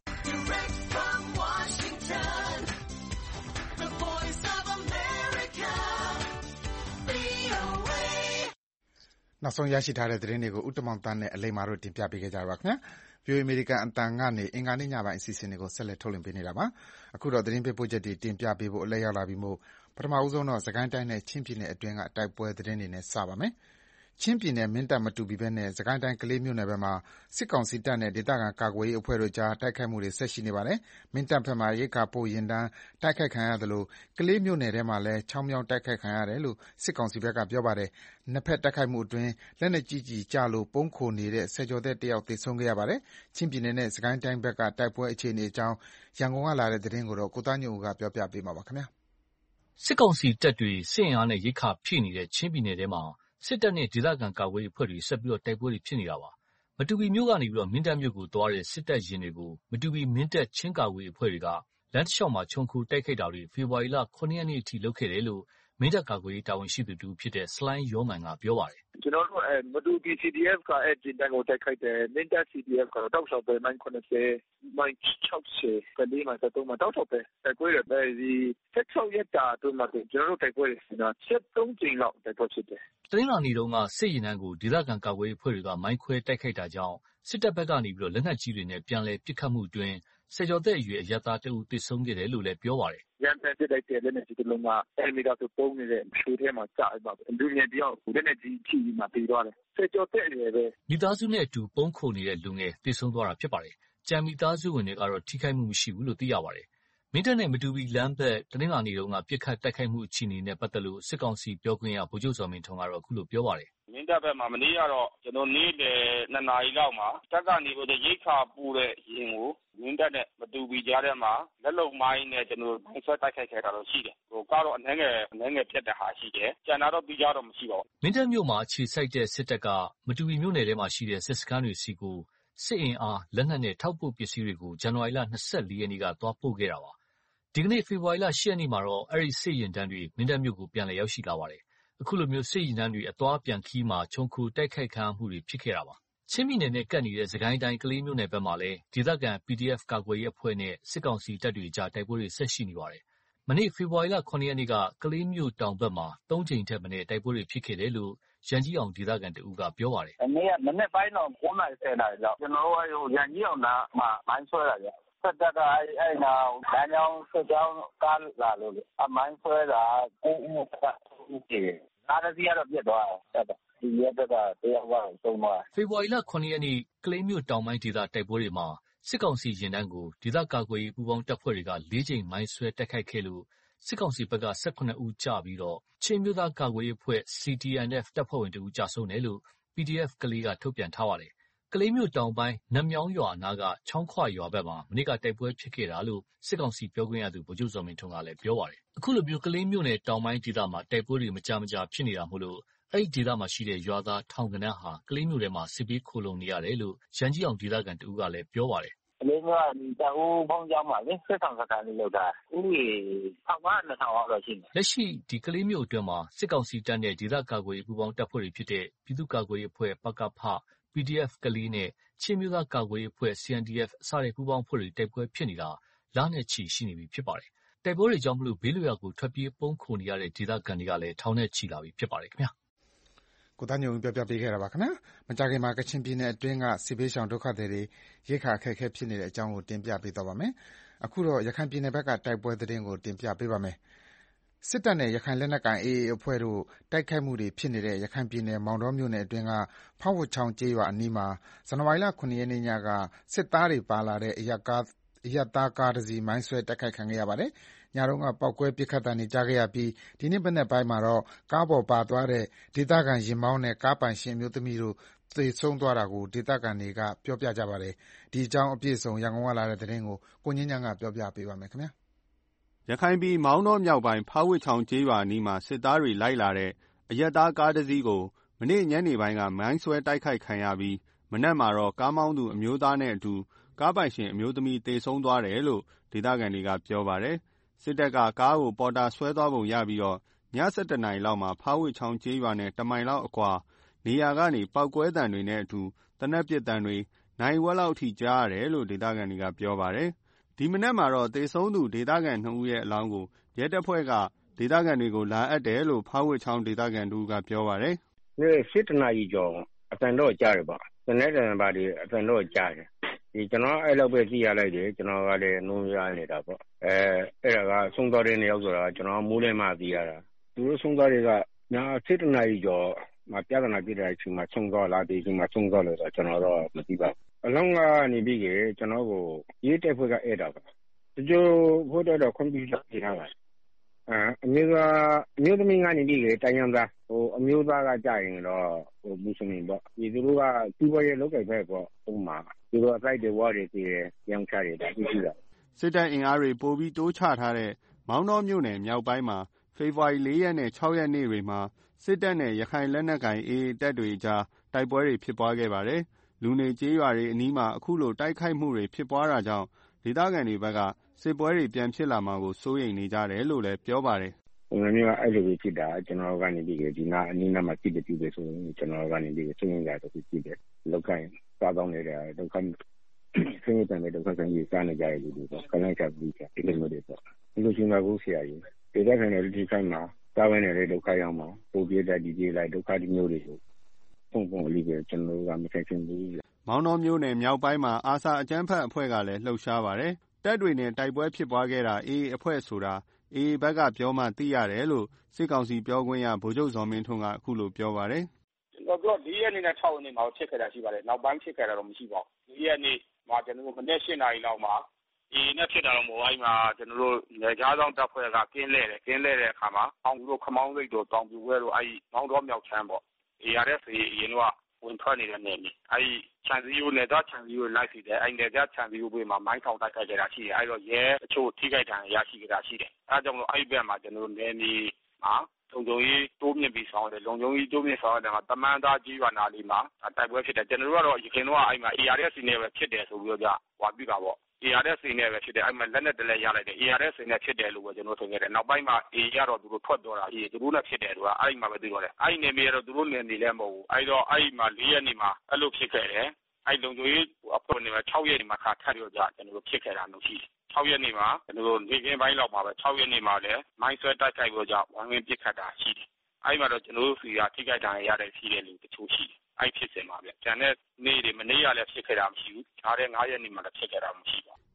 နောက်ဆုံးရရှိထားတဲ့သတင်းတွေကိုဦးတမောင်သန်းနဲ့အလိမ္မာတို့တင်ပြပေးခဲ့ကြပါခင်ဗျာ။ VOA အမေရိကန်အသံကနေအင်္ဂါနေ့ညပိုင်းအစီအစဉ်တွေကိုဆက်လက်ထုတ်လွှင့်ပေးနေတာပါ။အခုတော့သတင်းပေးပို့ချက်တွေတင်ပြပေးဖို့အလဲရောက်လာပြီမို့ပထမဦးဆုံးတော့စကိုင်းတိုင်းနဲ့ချင်းပြည်နယ်အတွင်းကတိုက်ပွဲသတင်းတွေနဲ့စပါမယ်။ချင်းပြည်နယ်မင်းတပ်မတူပီဘက်နဲ့စကိုင်းတိုင်းကလေးမြို့နယ်ဘက်မှာစစ်ကောင်စီတပ်နဲ့ဒေသခံကာကွယ်ရေးအဖွဲ့တို့ကြားတိုက်ခိုက်မှုတွေဆက်ရှိနေပါတယ်။မင်းတပ်ဘက်မှာရိက္ခာပို့ယာဉ်တန်းတိုက်ခိုက်ခံရသလိုကလေးမြို့နယ်ထဲမှာလည်းချောင်းမြောင်းတိုက်ခိုက်ခံရတယ်လို့စစ်ကောင်စီဘက်ကပြောပါတယ်။နှစ်ဘက်တိုက်ခိုက်မှုအတွင်းလက်နက်ကြီးကျည်ကျလို့ပုန်းခိုနေတဲ့ဆယ်ကျော်သက်တယောက်သေဆုံးခဲ့ရပါတယ်။ချင်းပြည်နယ်နဲ့စကိုင်းတိုင်းဘက်ကတိုက်ပွဲအခြေအနေအကြောင်းရန်ကုန်ကလာတဲ့သတင်းကိုကိုသားညွန့်ဦးကပြောပြပေးမှာပါခင်ဗျာ။စစ်ကောင်စီတပ်တွေစစ်အင်အားနဲ့ရိက္ခာဖြည့်နေတဲ့ချင်းပြည်နယ်ထဲမှာစစ်တပ်နဲ့ဒေသခံကာကွယ်ရေးအဖွဲ့တွေဆက်ပြီးတိုက်ပွဲတွေဖြစ်နေတာပါ။မတူပီမြို့ကနေမင်းတပ်မြို့ကိုသွားတဲ့စစ်တပ်ယာဉ်တွေကိုမတူပီမင်းတပ်ချင်းကာကွယ်ရေးအဖွဲ့တွေကလမ်းတစ်လျှောက်မှာခြုံခိုတိုက်ခိုက်တာတွေဖေဖော်ဝါရီလခုနှစ်ရက်နေ့အထိလုပ်ခဲ့တယ်လို့မင်းတပ်ကာကွယ်ရေးတာဝန်ရှိသူတစ်ဦးဖြစ်တဲ့ဆလိုင်းယောမန်ကပြောပါတယ်။ကျွန်တော်တို့အဲမတူပီ စီ ဒီ အက်ဖ် ကအဲ့ဒီတန်းကိုတိုက်ခိုက်တယ်မင်းတပ် စီ ဒီ အက်ဖ် ကတော့တောက်လျှောက်ပဲမိုင်ခုနှစ်ဆယ်မိုင်ခြောက်ဆယ်ကလေးမိုင်သုံးမှာတောက်လျှောက်ပဲတိုက်ပွဲတွေဒီ၁၆ရက်တာအတွင်းမှာကျွန်တော်တို့တိုက်ပွဲတွေဆိုတာ၁၃ကြိမ်လောက်တိုက်ပွဲဖြစ်တယ်။တနင်္လာနေ့တုန်းကစစ်ရင်တန်းကိုဒေသခံကာကွယ်ရေးအဖွဲ့တွေကမိုင်းခွဲတိုက်ခိုက်တာကြောင့်စစ်တပ်ဘက်ကနေပြီးတော့လက်နက်ကြီးတွေနဲ့ပြန်လည်ပစ်ခတ်မှုအတွင်းဆယ်ကျော်သက်အရွယ်အရပ်သားတဦးသေဆုံးခဲ့တယ်လို့လည်းပြောပါတယ်။ရန်တန်စစ်တိုက်တဲ့လက်နက်ကြီးတစ်လုံးကအဲမီတာဆိုပုံနေတဲ့ရွှေထဲမှာကျသွားတယ်။လူငယ်တယောက်လက်နက်ကြီးထိပြီးမှပြေးသွားတယ်။ဆယ်ကျော်သက်အရွယ်ပဲ။မိသားစုနဲ့အတူပုံခိုနေတဲ့လူငယ်သေဆုံးသွားတာဖြစ်ပါတယ်။ကြံမိသားစုဝင်တွေကတော့ထိခိုက်မှုမရှိဘူးလို့သိရပါတယ်။မင်းတပ်နဲ့မတူပီလမ်းဘက်တနင်္လာနေ့တုန်းကပြစ်ခတ်တိုက်ခိုက်မှုအခြေအနေနဲ့ပတ်သက်လို့စစ်ကောင်စီပြောခွင့်ရဗိုလ်ချုပ်စော်မင်းထွန်းကတော့အခုလိုပြောပါတယ်။မင်းတပ်ဘက်မှာမနေ့ကတော့ကျွန်တော်နေ့လယ်နှစ်နာရီလောက်မှာတပ်ကနေပြီးရိက္ခာပို့တဲ့ရင်ကိုမင်းတပ်နဲ့မတူပီကြားထဲမှာလက်လုံမိုင်းနဲ့ကျွန်တော်မိုင်းဆွဲတိုက်ခိုက်ခဲ့တာတော့ရှိတယ်။ဟိုကတော့အနှဲငယ်အနှဲငယ်ဖြစ်တဲ့ဟာရှိတယ်။ကျန်တာတော့ပြီးကြတော့မရှိပါဘူး။မင်းတပ်မြို့မှာအခြေစိုက်တဲ့စစ်တပ်ကမတူပီမြို့နယ်ထဲမှာရှိတဲ့စစ်စခန်းတွေစီကိုစစ်အင်အားလက်နက်နဲ့ထောက်ပို့ပစ္စည်းတွေကိုဇန်နဝါရီလ၂၄ရက်နေ့ကသွားပို့ခဲ့တာပါ။ဒီကနေ့ဖေဖော်ဝါရီလ၈ရက်နေ့မှာတော့အဲ့ဒီစစ်ရင်တန်းတွေမင်းတပ်မြို့ကိုပြန်လည်ရောက်ရှိလာပါတယ်။အခုလိုမျိုးစစ်ရင်တန်းတွေအသွားပြန်ခီးမှာခြုံခိုတိုက်ခိုက်ခံမှုတွေဖြစ်ခဲ့တာပါ။ချင်းပြည်နယ်နဲ့ကပ်နေတဲ့စကိုင်းတိုင်းကလေးမြို့နယ်ဘက်မှာလည်းဒေသခံ ပီဒီအက်ဖ် ကာကွယ်ရေးအဖွဲ့နဲ့စစ်ကောင်စီတပ်တွေကြားတိုက်ပွဲတွေဆက်ရှိနေပါတယ်။မနေ့ဖေဖော်ဝါရီလခုနှစ်ရက်နေ့ကကလေးမြို့တောင်ဘက်မှာသုံးကြိမ်ထက်မနည်းတိုက်ပွဲတွေဖြစ်ခဲ့တယ်လို့ရန်ကြီးအောင်ဒေသခံတဦးကပြောပါတယ်။အနည်းကမနေ့ပိုင်းတော့၉နာရီ၁၀နာရီလောက်ကျွန်တော်တို့အဲရန်ကြီးအောင်နာမှာမိုင်းဆွဲတာကြ။ဟစစ်တပ်ကအဲ့အဲ့နောက်လမ်းကြောင်းစစ်ကြောင်းကားလာလို့အမိုင်းဆွဲတာကိုဦးကကြည့်ကားတစ်စီးကတော့ပြတ်သွားတယ်ဒီရက်တက်ကတရားဝင်ဆုံးသွားဖေဖော်ဝါရီလခုနှစ်ရက်နေ့ကလေးမြို့တောင်ပိုင်းဒေသတိုက်ပွဲတွေမှာစစ်ကောင်စီရင်တန်းကိုဒေသကာကွယ်ရေးပူးပေါင်းတပ်ဖွဲ့တွေကလေးကြိမ်မိုင်းဆွဲတိုက်ခိုက်ခဲ့လို့စစ်ကောင်စီဘက်က၁၈ဦးကြာပြီးတော့ချင်းမျိုးသားကာကွယ်ရေးအဖွဲ့ C T N F တပ်ဖွဲ့ဝင်တဦးကြာဆုံးတယ်လို့ P D F ကလေးကထုတ်ပြန်ထားပါတယ်။ကလေးမြို့တောင်ပိုင်းနတ်မြောင်းရွာအနားကချောင်းခွရွာဘက်မှာမနေ့ကတိုက်ပွဲဖြစ်ခဲ့တာလို့စစ်ကောင်စီပြောခွင့်ရသူဗိုလ်ချုပ်ဇော်မင်းထွန်းကလည်းပြောပါတယ်။အခုလိုမျိုးကလေးမြို့နယ်တောင်ပိုင်းဒေသမှာတိုက်ပွဲတွေမကြာမကြာဖြစ်နေတာမို့လို့အဲ့ဒီဒေသမှာရှိတဲ့ရွာသားထောင်ကနန်းဟာကလေးမြို့ထဲမှာစစ်ပေးခိုလုံနေရတယ်လို့ရန်ကြီးအောင်ဒေသခံတဦးကလည်းပြောပါတယ်။ကလေးမြို့ကတအူးဖုံးကြောင်းမှာလေစစ်ဆောင်စကန်လေးလောက်တာဥပဒေထောင်ကနှစ်ထောင်လောက်ရှိတယ်။လက်ရှိဒီကလေးမြို့အတွင်းမှာစစ်ကောင်စီတပ်နဲ့ဒေသကာကွယ်ရေးပူးပေါင်းတပ်ဖွဲ့တွေဖြစ်တဲ့ပြည်သူ့ကာကွယ်ရေးအဖွဲ့ပကဖ P D F ကလေးနဲ့ချင်းမျိုးသားကာကွယ်ရေးအဖွဲ့ C N D F စတဲ့ပူးပေါင်းအဖွဲ့တွေတိုက်ပွဲဖြစ်နေတာလနဲ့ချီရှိနေပြီဖြစ်ပါတယ်။တိုက်ပွဲတွေကြောင့်မလို့ဘေးလွရာကိုထွက်ပြေးပုန်းခိုနေရတဲ့ဒေသခံတွေကလည်းထောင်နဲ့ချီလာပြီဖြစ်ပါတယ်ခင်ဗျာ။ကိုသားညုံပြောပြပေးခဲ့တာပါခင်ဗျာ။မကြခင်မှာကချင်ပြည်နယ်အတွင်းကစစ်ဘေးရှောင်ဒုက္ခသည်တွေရိက္ခာအခက်အခဲဖြစ်နေတဲ့အကြောင်းကိုတင်ပြပေးသွားပါမယ်။အခုတော့ရခိုင်ပြည်နယ်ဘက်ကတိုက်ပွဲသတင်းကိုတင်ပြပေးပါမယ်။စစ်တပ်နဲ့ရခိုင်လက်နက်ကိုင် A A အဖွဲ့တို့တိုက်ခိုက်မှုတွေဖြစ်နေတဲ့ရခိုင်ပြည်နယ်မောင်တောမြို့နယ်အတွင်းကဖောက်ဝတ်ချောင်းကျေးရွာအနီးမှာဇန်နဝါရီလခုနှစ်ရက်နေ့ညကစစ်သားတွေပါလာတဲ့အရပ်ကားအရပ်သားကားတစ်စီးမိုင်းဆွဲတိုက်ခိုက်ခံခဲ့ရပါတယ်။ညတုန်းကပောက်ကွဲပစ်ခတ်သံတွေကြားခဲ့ရပြီးဒီနေ့မနက်ပိုင်းမှာတော့ကားပေါ်ပါသွားတဲ့ဒေသခံယာဉ်မောင်းနဲ့ကားပိုင်ရှင်အမျိုးသမီးတို့သေဆုံးသွားတာကိုဒေသခံတွေကပြောပြကြပါတယ်။ဒီအကြောင်းအပြည့်အစုံရန်ကုန်ကလာတဲ့သတင်းကိုကိုငင်းချမ်းကပြောပြပေးပါမယ်ခင်ဗျာ။ရခိုင်ပြည်မောင်တောမြောက်ပိုင်းဖောက်ဝတ်ချောင်းကျေးရွာအနီးမှာစစ်သားတွေလိုက်လာတဲ့အရပ်သားကားတစ်စီးကိုမနေ့ညနေပိုင်းကမိုင်းဆွဲတိုက်ခိုက်ခံရပြီးမနက်မှာတော့ကားမောင်းသူအမျိုးသားနဲ့အတူကားပိုင်ရှင်အမျိုးသမီးသေဆုံးသွားတယ်လို့ဒေသခံတွေကပြောပါတယ်။စစ်တပ်ကကားကိုပေါ်တာဆွဲသွားပုံရပြီးတော့ည၁၁နာရီလောက်မှာဖောက်ဝတ်ချောင်းကျေးရွာနဲ့တမိုင်လောက်အကွာနေရာကနေပောက်ကွဲသံတွေနဲ့အတူသေနတ်ပစ်သံတွေနိုင်ဝက်လောက်အထိကြားရတယ်လို့ဒေသခံတွေကပြောပါတယ်။ဒီမနက်မှာတော့သေဆုံးသူဒေသခံနှစ်ဦးရဲ့အလောင်းကိုရဲတပ်ဖွဲ့ကဒေသခံတွေကိုလာအပ်တယ်လို့ဖောက်ဝတ်ချောင်းဒေသခံတို့ကပြောပါတယ်။ဒီစစ်တနာကြီးကျော်အတန်တော့ကြားတယ်ပေါ့။တနေ့တန်ပါဒီအတန်တော့ကြားတယ်။ဒီကျွန်တော်အဲ့လောက်ပဲသိရလိုက်တယ်ကျွန်တော်ကလည်းနှုံးရနေတာပေါ့။အဲအဲ့ဒါကဆုံးသွားတဲ့နေရောက်ဆိုတာကျွန်တော်မိုးလဲမှသိရတာ။သူတို့ဆုံးသွားတွေကညာစစ်တနာကြီးကျော်မပြဿနာပြတဲ့အချိန်မှာဆုံးသွားလားဒီအချိန်မှာဆုံးသွားလို့ဆိုကျွန်တော်တော့မသိပါဘူး။အလုံးကနေပြီးကကျွန်တော်ကိုရေးတက်ဖွဲ့ကအဲ့တာပါ။ဒီလိုဖို့တော့ကွန်ပျူတာပြထားပါအဲအမျိုးသားအမျိုးသမီးကနေပြီးကြတိုင်းရင်းသားဟိုအမျိုးသားကကြာရင်တော့ဟိုမွတ်စလင်ပေါ့ဒီသူတို့ကသူ့ဘရဲ့လောက်ကပဲပေါ့ဥမာသူတို့အစိုက်တွေဝါတွေတည်ရောင်းချတယ်ဒါသိရှိတာစစ်တပ်အင်အားတွေပိုပြီးတိုးချထားတဲ့မောင်းတော်မြို့နယ်မြောက်ပိုင်းမှာဖေဖော်ဝါရီ၄ရက်နဲ့၆ရက်နေ့တွေမှာစစ်တပ်နဲ့ရခိုင်လက်နက်ကိုင် A A တပ်တွေကြားတိုက်ပွဲတွေဖြစ်ပွားခဲ့ပါတယ်လူနေကျေးရွာတွေအနီးမှာအခုလိုတိုက်ခိုက်မှုတွေဖြစ်ပွားတာကြောင့်ဒေသခံတွေဘက်ကစစ်ပွဲတွေပြန်ဖြစ်လာမှာကိုစိုးရိမ်နေကြတယ်လို့လည်းပြောပါတယ်။ဒီမျိုးကအဲ့လိုပဲဖြစ်တာကျွန်တော်ကနေပြီးဒီနာအနည်းနာမှာဖြစ်တယ်ဖြစ်တယ်ဆိုရင်ကျွန်တော်ကနေပြီးစိုးရိမ်ကြတယ်ဖြစ်တယ်။လောက်ကိုင်းစားကောင်းနေတဲ့ဒုက္ခဆင်းရဲတဲ့ဒုက္ခဆင်းရဲစားနေကြရလို့ပေါ့။ခဏချပြီးဒီလိုမျိုးတွေပေါ့။ဒီလိုရှိမှကိုဆရာကြီးဒေသခံတွေဒီခိုင်းမှာစားဝင်နေတဲ့ဒုက္ခရောက်မှာပိုပြတဲ့ဒီကြီးလိုက်ဒုက္ခဒီမျိုးတွေကိုပုံပုံလေးပဲကျွန်တော်ကမသိချင်ဘူး။မောင်တော်မျိုးနယ်မြောက်ပိုင်းမှာအာဆာအကြမ်းဖက်အဖွဲ့ကလည်းလှုပ်ရှားပါတယ်။တပ်တွေနဲ့တိုက်ပွဲဖြစ်ပွားခဲ့တာ A A အဖွဲ့ဆိုတာ A A ဘက်ကပြောမှသိရတယ်လို့စစ်ကောင်စီပြောခွင့်ရဗိုလ်ချုပ်ဇော်မင်းထွန်းကအခုလိုပြောပါတယ်။ကျွန်တော်တို့ဒီရက်နေ့နဲ့၆ရက်နေ့မှာဖြစ်ခဲ့တာရှိပါတယ်။နောက်ပိုင်းဖြစ်ခဲ့တာတော့မရှိပါဘူး။ဒီရက်နေ့မှာကျွန်တော်တို့မနေ့၈နာရီလောက်မှာဒီနေ့ဖြစ်တာတော့မိုဘိုင်းမှာကျွန်တော်တို့နေကြားဆောင်တပ်ဖွဲ့ကကင်းလဲတယ်ကင်းလဲတဲ့အခါမှာအောင်တို့ခမောင်းစိတ်တို့တောင်ပြူဝဲတို့အဲဒီမောင်းတော်မြောက်ချမ်းပေါ့။ A R S အရင်တော့ဝင်ထွက်နေတဲ့နေနေအဲဒီခြံစည်းရိုးနဲ့တော့ခြံစည်းရိုးလိုက်စီတယ်အဲဒီကခြံစည်းရိုးပေးမှာမိုင်းထောင်တိုက်ခိုက်ကြတာရှိတယ်အဲဒီတော့ရဲအချို့ထိခိုက်ဒဏ်ရာရရှိကြတာရှိတယ်အဲဒါကြောင့်မို့အဲဒီဘက်မှာကျွန်တော်တို့နေနေမှာလုံခြုံရေးတိုးမြင့်ပြီးဆောင်တယ်လုံခြုံရေးတိုးမြင့်ဆောင်တဲ့မှာတမန်သားကြီးရွာနာလေးမှာတိုက်ပွဲဖြစ်တယ်ကျွန်တော်တို့ကတော့ရခိုင်တော့အဲဒီမှာ A R S နဲ့ပဲဖြစ်တယ်ဆိုပြီးတော့ကြာဟွာပြတာပေါ့A R S နဲ့ပဲဖြစ်တယ်အဲဒီမှာလက်နဲ့တလဲရလိုက်တယ် A R S နဲ့ဖြစ်တယ်လို့ပဲကျွန်တော်ထင်ခဲ့တယ်နောက်ပိုင်းမှာ A ကတော့သူတို့ထွက်ပြောတာကြီးသူတို့နဲ့ဖြစ်တယ်ဆိုတာအဲဒီမှာပဲသိတော့တယ်အဲဒီနေမြေကတော့သူတို့နေနေလည်းမဟုတ်ဘူးအဲဒီတော့အဲဒီမှာ၄ရက်နေမှာအဲ့လိုဖြစ်ခဲ့တယ်အဲဒီလုံခြုံရေးအဖွဲ့နေမှာ၆ရက်နေမှာခါထပ်ပြောကြကျွန်တော်တို့ဖြစ်ခဲ့တာမျိုးရှိတယ်၆ရက်နေမှာကျွန်တော်တို့နေကင်းပိုင်းလောက်မှာပဲ၆ရက်နေမှာလည်းမိုင်းဆွဲတိုက်ခိုက်ပြောကြဝမ်းဝင်းပစ်ခတ်တာရှိတယ်အဲဒီမှာတော့ကျွန်တော်တို့စီကထိခိုက်ဒဏ်ရာရတဲ့ရှိတယ်လို့တချို့ရှိတယ်အဲ့ဖြစ်စင်ပါဗျ။ကျန်တဲ့နေ့တွေမနေ့ကလည်းဖြစ်ခဲ့တာမရှိဘူး။ဒါတဲ့၅ရက်နေ့မှလည်းဖြစ်ခဲ့တာမရှိပါဘူး။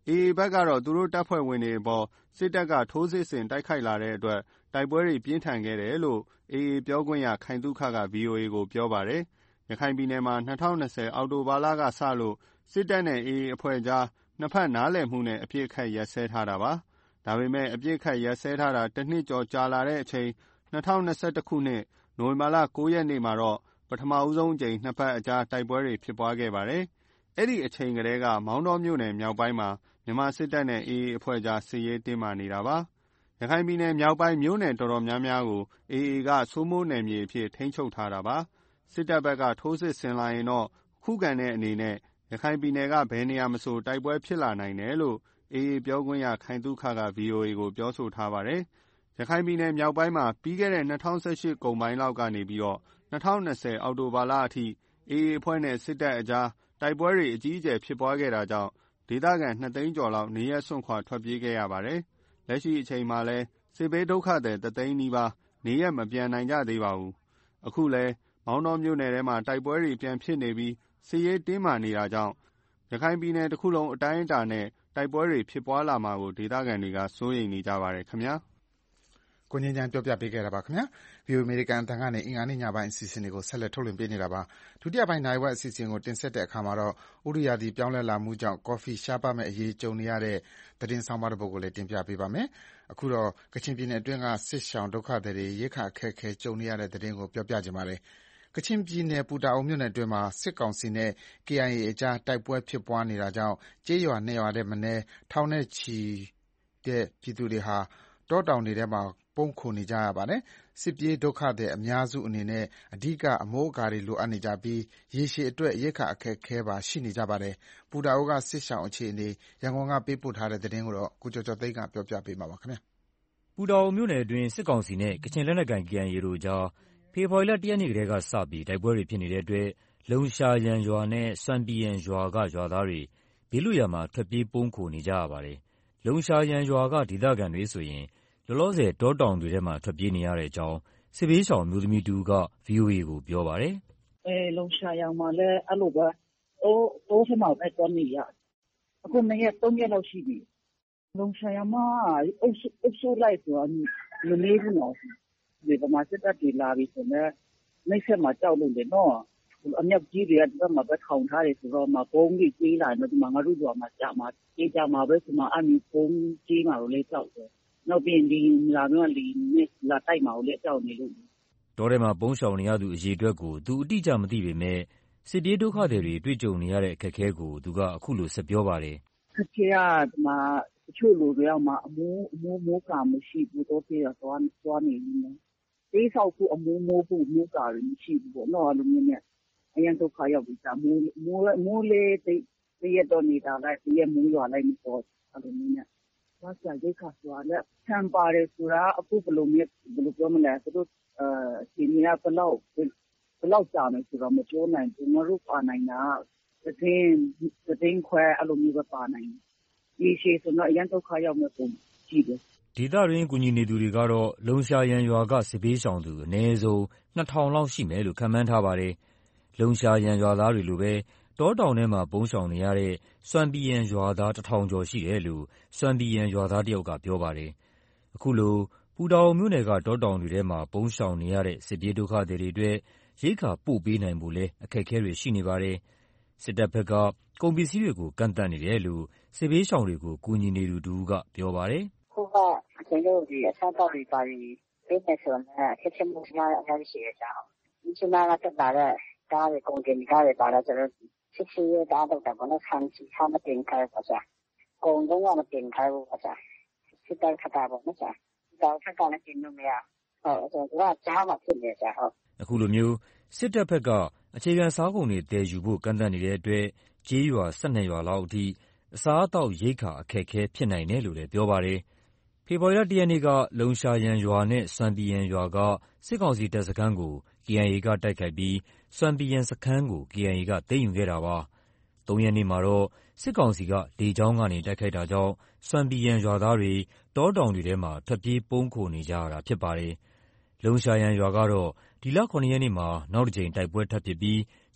အေအေ ဘက်ကတော့သူတို့တပ်ဖွဲ့ဝင်တွေအပေါ်စစ်တပ်ကထိုးစစ်ဆင်တိုက်ခိုက်လာတဲ့အတွက်တိုက်ပွဲတွေပြင်းထန်ခဲ့တယ်လို့ အေအေ ပြောခွင့်ရခိုင်သုခက ဗွီအိုအေကိုပြောပါတယ်။ ရခိုင်ပြည်နယ်မှာ၂၀၂၀အောက်တိုဘာလကစလို့စစ်တပ်နဲ့ အေအေ အဖွဲ့ကြားနှစ်ဖက်နားလည်မှုနဲ့အပစ်အခတ်ရပ်စဲထားတာပါ။ ဒါပေမဲ့အပစ်အခတ်ရပ်စဲထားတာတနှစ်ကျော်ကြာလာတဲ့အချိန်၂၀၂၁ခုနှစ်နိုဝင်ဘာလ၉ရက်နေ့မှာတော့ပထမဆုံးအကြိမ်နှစ်ဖက်အကြားတိုက်ပွဲတွေဖြစ်ပွားခဲ့ပါတယ်။ အဲဒီအချိန်ကတည်းကမောင်တောမြို့နယ်မြောက်ပိုင်းမှာမြန်မာစစ်တပ်နဲ့ အေအေ အဖွဲ့ကြားစစ်ရေးတင်းမာနေတာပါ။ ရခိုင်ပြည်နယ်မြောက်ပိုင်းမြို့နယ်တော်တော်များများကို အေအေ က စိုးမိုးနယ်မြေအဖြစ်ထိန်းချုပ်ထားတာပါ။ စစ်တပ်ဘက်ကထိုးစစ်ဆင်လာရင်တော့ခုခံတဲ့အနေနဲ့ရခိုင်ပြည်နယ်ကဘယ်နေရာမဆိုတိုက်ပွဲဖြစ်လာနိုင်တယ်လို့ အေအေ ပြောခွင့်ရခိုင်သုခက ဗွီအိုအေကိုပြောဆိုထားပါတယ်။ ရခိုင်ပြည်နယ်မြောက်ပိုင်းမှာပြီးခဲ့တဲ့၂၀၁၈ကုန်ပိုင်းလောက်ကနေပြီးတော့၂၀၂၀အောက်တိုဘာလအထိ အေအေ အဖွဲ့နဲ့စစ်တပ်အကြားတိုက်ပွဲတွေအကြီးအကျယ်ဖြစ်ပွားခဲ့တာကြောင့်ဒေသခံနှစ်သိန်းကျော်လောက်နေရပ်စွန့်ခွာထွက်ပြေးခဲ့ရပါတယ်။ လက်ရှိအချိန်မှာလည်းစစ်ဘေးဒုက္ခသည်တသိန်းနီးပါးနေရပ်မပြန်နိုင်ကြသေးပါဘူး။ အခုလည်းမောင်တောမြို့နယ်ထဲမှာတိုက်ပွဲတွေပြန်ဖြစ်နေပြီးစစ်ရေးတင်းမာနေတာကြောင့်ရခိုင်ပြည်နယ်တခုလုံးအတိုင်းအတာနဲ့တိုက်ပွဲတွေဖြစ်ပွားလာမှာကိုဒေသခံတွေကစိုးရိမ်နေကြပါတယ်ခင်ဗျာ။ကိုငြိမ်းချမ်းပြောပြပေးခဲ့တာပါခင်ဗျာ။ ဗွီအိုအေအမေရိကန်အသံကနေအင်္ဂါနေ့ညပိုင်းအစီအစဉ်တွေကိုဆက်လက်ထုတ်လွှင့်ပေးနေတာပါ။ဒုတိယပိုင်းနာရီဝက်အစီအစဉ်ကိုတင်ဆက်တဲ့အခါမှာတော့ဥတုရာသီပြောင်းလဲလာမှုကြောင့်ကော်ဖီရှားပါးမယ့်အရေးကြုံနေရတဲ့သတင်းဆောင်းပါးတစ်ပုဒ်ကိုလည်းတင်ပြပေးပါမယ်။အခုတော့ကချင်ပြည်နယ်အတွင်းကစစ်ရှောင်ဒုက္ခသည်တွေရိက္ခာအခက်အခဲကြုံနေရတဲ့သတင်းကိုပြောပြချင်ပါတယ်။ကချင်ပြည်နယ်ပူတာအိုမြို့နယ်အတွင်းမှာစစ်ကောင်စီနဲ့ ကေအိုင်အေအကြားတိုက်ပွဲဖြစ်ပွားနေတာကြောင့်ကျေးရွာနှစ်ရွာထက်မနည်းထောင်နဲ့ချီတဲ့ပြည်သူတွေဟာတောတောင်တွေထဲမှာပုန်းခိုနေကြရပါတယ်။စစ်ပြေးဒုက္ခသည်အများစုအနေနဲ့အဓိကအမိုးအကာတွေလိုအပ်နေကြပြီးရေရှည်အတွက်ရိက္ခာအခက်အခဲပါရှိနေကြပါတယ်။ပူတာအိုကစစ်ရှောင်အခြေအနေရန်ကုန်ကပေးပို့ထားတဲ့သတင်းကိုကိုကျော်ကျော်သိန်းကပြောပြပေးမှာပါခင်ဗျာ။ပူတာအိုမြို့နယ်အတွင်းစစ်ကောင်စီနဲ့ကချင်လက်နက်ကိုင် ကေအိုင်အေတို့အကြားဖေဖော်ဝါရီလ၁ရက်နေ့ကတည်းကစပြီးတိုက်ပွဲတွေဖြစ်နေတဲ့အတွက်လုံရှာယန်ရွာနဲ့ဆွမ်ပီယန်ရွာကရွာသားတွေဘေးလွတ်ရာမှာထွက်ပြေးပုန်းခိုနေကြရပါတယ်။လုံရှာယန်ရွာကဒေသခံတွေဆိုရင်လောလောဆယ်တောတောင်တွေထဲမှာထွက်ပြေးနေရတဲ့အကြောင်းစစ်ဘေးရှောင်အမျိုးသမီးတဦးက ဗွီအိုအေကိုပြောပါတယ်။“အဲလုံရှာယန်မှာလည်းအဲလိုပဲတောတောထဲမှာပဲသွားနေရတယ်။အခုနှစ်ရက်သုံးရက်လောက်ရှိပြီ။လုံရှာယန်မှာအုပ်စုအုပ်စုလိုက်ဆိုတော့မနည်းဘူးနော်။ဒီဗမာစစ်တပ်တွေလာပြီဆိုရင်နှိပ်စက်မှာကြောက်လို့လေနော်။အမြောက်ကြီးတွေကဒီဘက်မှာပဲထောင်ထားတယ်ဆိုတော့ဗုံးတွေကြဲလာရင်တော့ဒီမှာငါတို့ရွာမှာကျမှာကြဲကြမှာပဲဆိုမှအဲလိုဗုံးကြဲမှာကိုလည်းကြောက်တယ်။နောက်ပြီးရင်လေယာဉ်လာပြီးမှလေယာဉ်နဲ့လာတိုက်မှာကိုလည်းကြောက်နေလို့။ ”တောထဲမှာပုန်းရှောင်နေရသူအရေအတွက်ကိုသူအတိအကျမသိပေမဲ့စစ်ပြေးဒုက္ခသည်တွေတွေ့ကြုံနေရတဲ့အခက်အခဲကိုသူကအခုလိုဆက်ပြောပါတယ်။“အခက်အခဲကဒီမှာတချို့လူတွေကမှအမိုးအမိုးမိုးကာမရှိဘူးတောထဲကသွားသွားနေရင်းတဲဆောက်ဖို့အမိုးမိုးဖို့မိုးကာတွေမရှိဘူးပေါ့နော်အဲလိုမျိုးနဲ့အရင်ဒုက္ခရောက်ပြီကြာမိုးမိုးမိုးလေးတရက်တော့နေတာလိုက်တရက်မိုးရွာလိုက်မပေါ်အဲလိုမျိုးနဲ့ဘာသာရိတ်ခါဆိုတာလည်းဆံပါတယ်ဆိုတာအခုဘယ်လိုမျိုးဘယ်လိုပြောမလဲသူတို့အဲဒီနေရာဘယ်လောက်ဘယ်လောက်ကြာမယ်ဆိုတော့မပြောနိုင်ဘူးငါတို့ပါနိုင်တာသတင်းသတင်းခွဲအဲလိုမျိုးပဲပါနိုင်ဒီရှေ့ဆိုတော့အရင်ဒုက္ခရောက်မဲ့ပုံကြည့်တယ်ဒေသတွင်းကူညီနေသူတွေကတော့လုံရှာယန်ရွာကစစ်ဘေးရှောင်သူအနည်းဆုံးနှစ်ထောင်လောက်ရှိမယ်လို့ခန့်မှန်းထားပါတယ်။လုံရှာယန်ရွာသားတွေလိုပဲတောတောင်ထဲမှာပုန်းရှောင်နေရတဲ့ဆွမ်ပီယန်ရွာသားတစ်ထောင်ကျော်ရှိတယ်လို့ဆွမ်ပီယန်ရွာသားတစ်ယောက်ကပြောပါတယ်။အခုလိုပူတာအိုမြို့နယ်ကတောတောင်တွေထဲမှာပုန်းရှောင်နေရတဲ့စစ်ပြေးဒုက္ခသည်တွေအတွက်ရိက္ခာပို့ပေးနိုင်ဖို့လည်းအခက်အခဲတွေရှိနေပါတယ်။စစ်တပ်ဘက်ကကုန်ပစ္စည်းတွေကိုကန့်သတ်နေတယ်လို့စစ်ဘေးရှောင်တွေကိုကူညီနေသူတဦးကပြောပါတယ်။“အခုကကျွန်တော်တို့ဒီအစားအသောက်တွေပါပြီးပေးမယ်ဆိုတော့အခက်အခဲမှုများအများကြီးရှိရကြအောင်။ဒီချိန်မှာတက်လာတဲ့ကားတွေကုန်တင်ကားတွေပါတော့ကျွန်တော်စစ်စီးရဲတာတော့တာဘောနော်ဆန်စီဆမ်းမတင်ခိုင်းပါစား။ကုန်တော့မတင်ခိုင်းဘူးပါစား။စစ်တပ်ခတာပေါ့နော်စား။တော့ထက်ကလည်းတင်လို့မရ။ဟုတ်ကျွန်တော်ကကြားမှာဖြစ်နေကြဟုတ်။”အခုလိုမျိုးစစ်တပ်ဘက်ကအခြေခံစားကုန်တွေတည်ယူဖို့ကန့်သတ်နေတဲ့အတွက်ကျေးရွာ၁၂ရွာလောက်အထိအစားအသောက်ရိက္ခာအခက်အခဲဖြစ်နိုင်တယ်လို့လည်းပြောပါတယ်။ဖေဖော်ဝါရီလ၁ရက်နေ့ကလုံရှာယန်ရွာနဲ့ဆွမ်ပီယန်ရွာကစစ်ကောင်စီတပ်စခန်းကို ကေအိုင်အေကတိုက်ခိုက်ပြီးဆွမ်ပီယန်စခန်းကို ကေအိုင်အေကသိမ်းယူခဲ့တာပါ။၃ရက်နေ့မှာတော့စစ်ကောင်စီကလေကြောင်းကနေတိုက်ခိုက်တာကြောင့်ဆွမ်ပီယန်ရွာသားတွေတောတောင်တွေထဲမှာထွက်ပြေးပုန်းခိုနေကြရတာဖြစ်ပါတယ်။လုံရှာယန်ရွာကတော့ဒီလ၇ရက်နေ့မှာနောက်တစ်ကြိမ်တိုက်ပွဲထပ်ဖြစ်ပြီး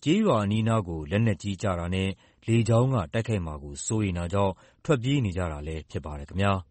ကျေးရွာအနီးနားကိုလက်နက်ကြီးကျတာနဲ့လေကြောင်းကတိုက်ခိုက်မှာကိုစိုးရိမ်တာကြောင့်ထွက်ပြေးနေကြတာလည်းဖြစ်ပါတယ်ခင်ဗျာ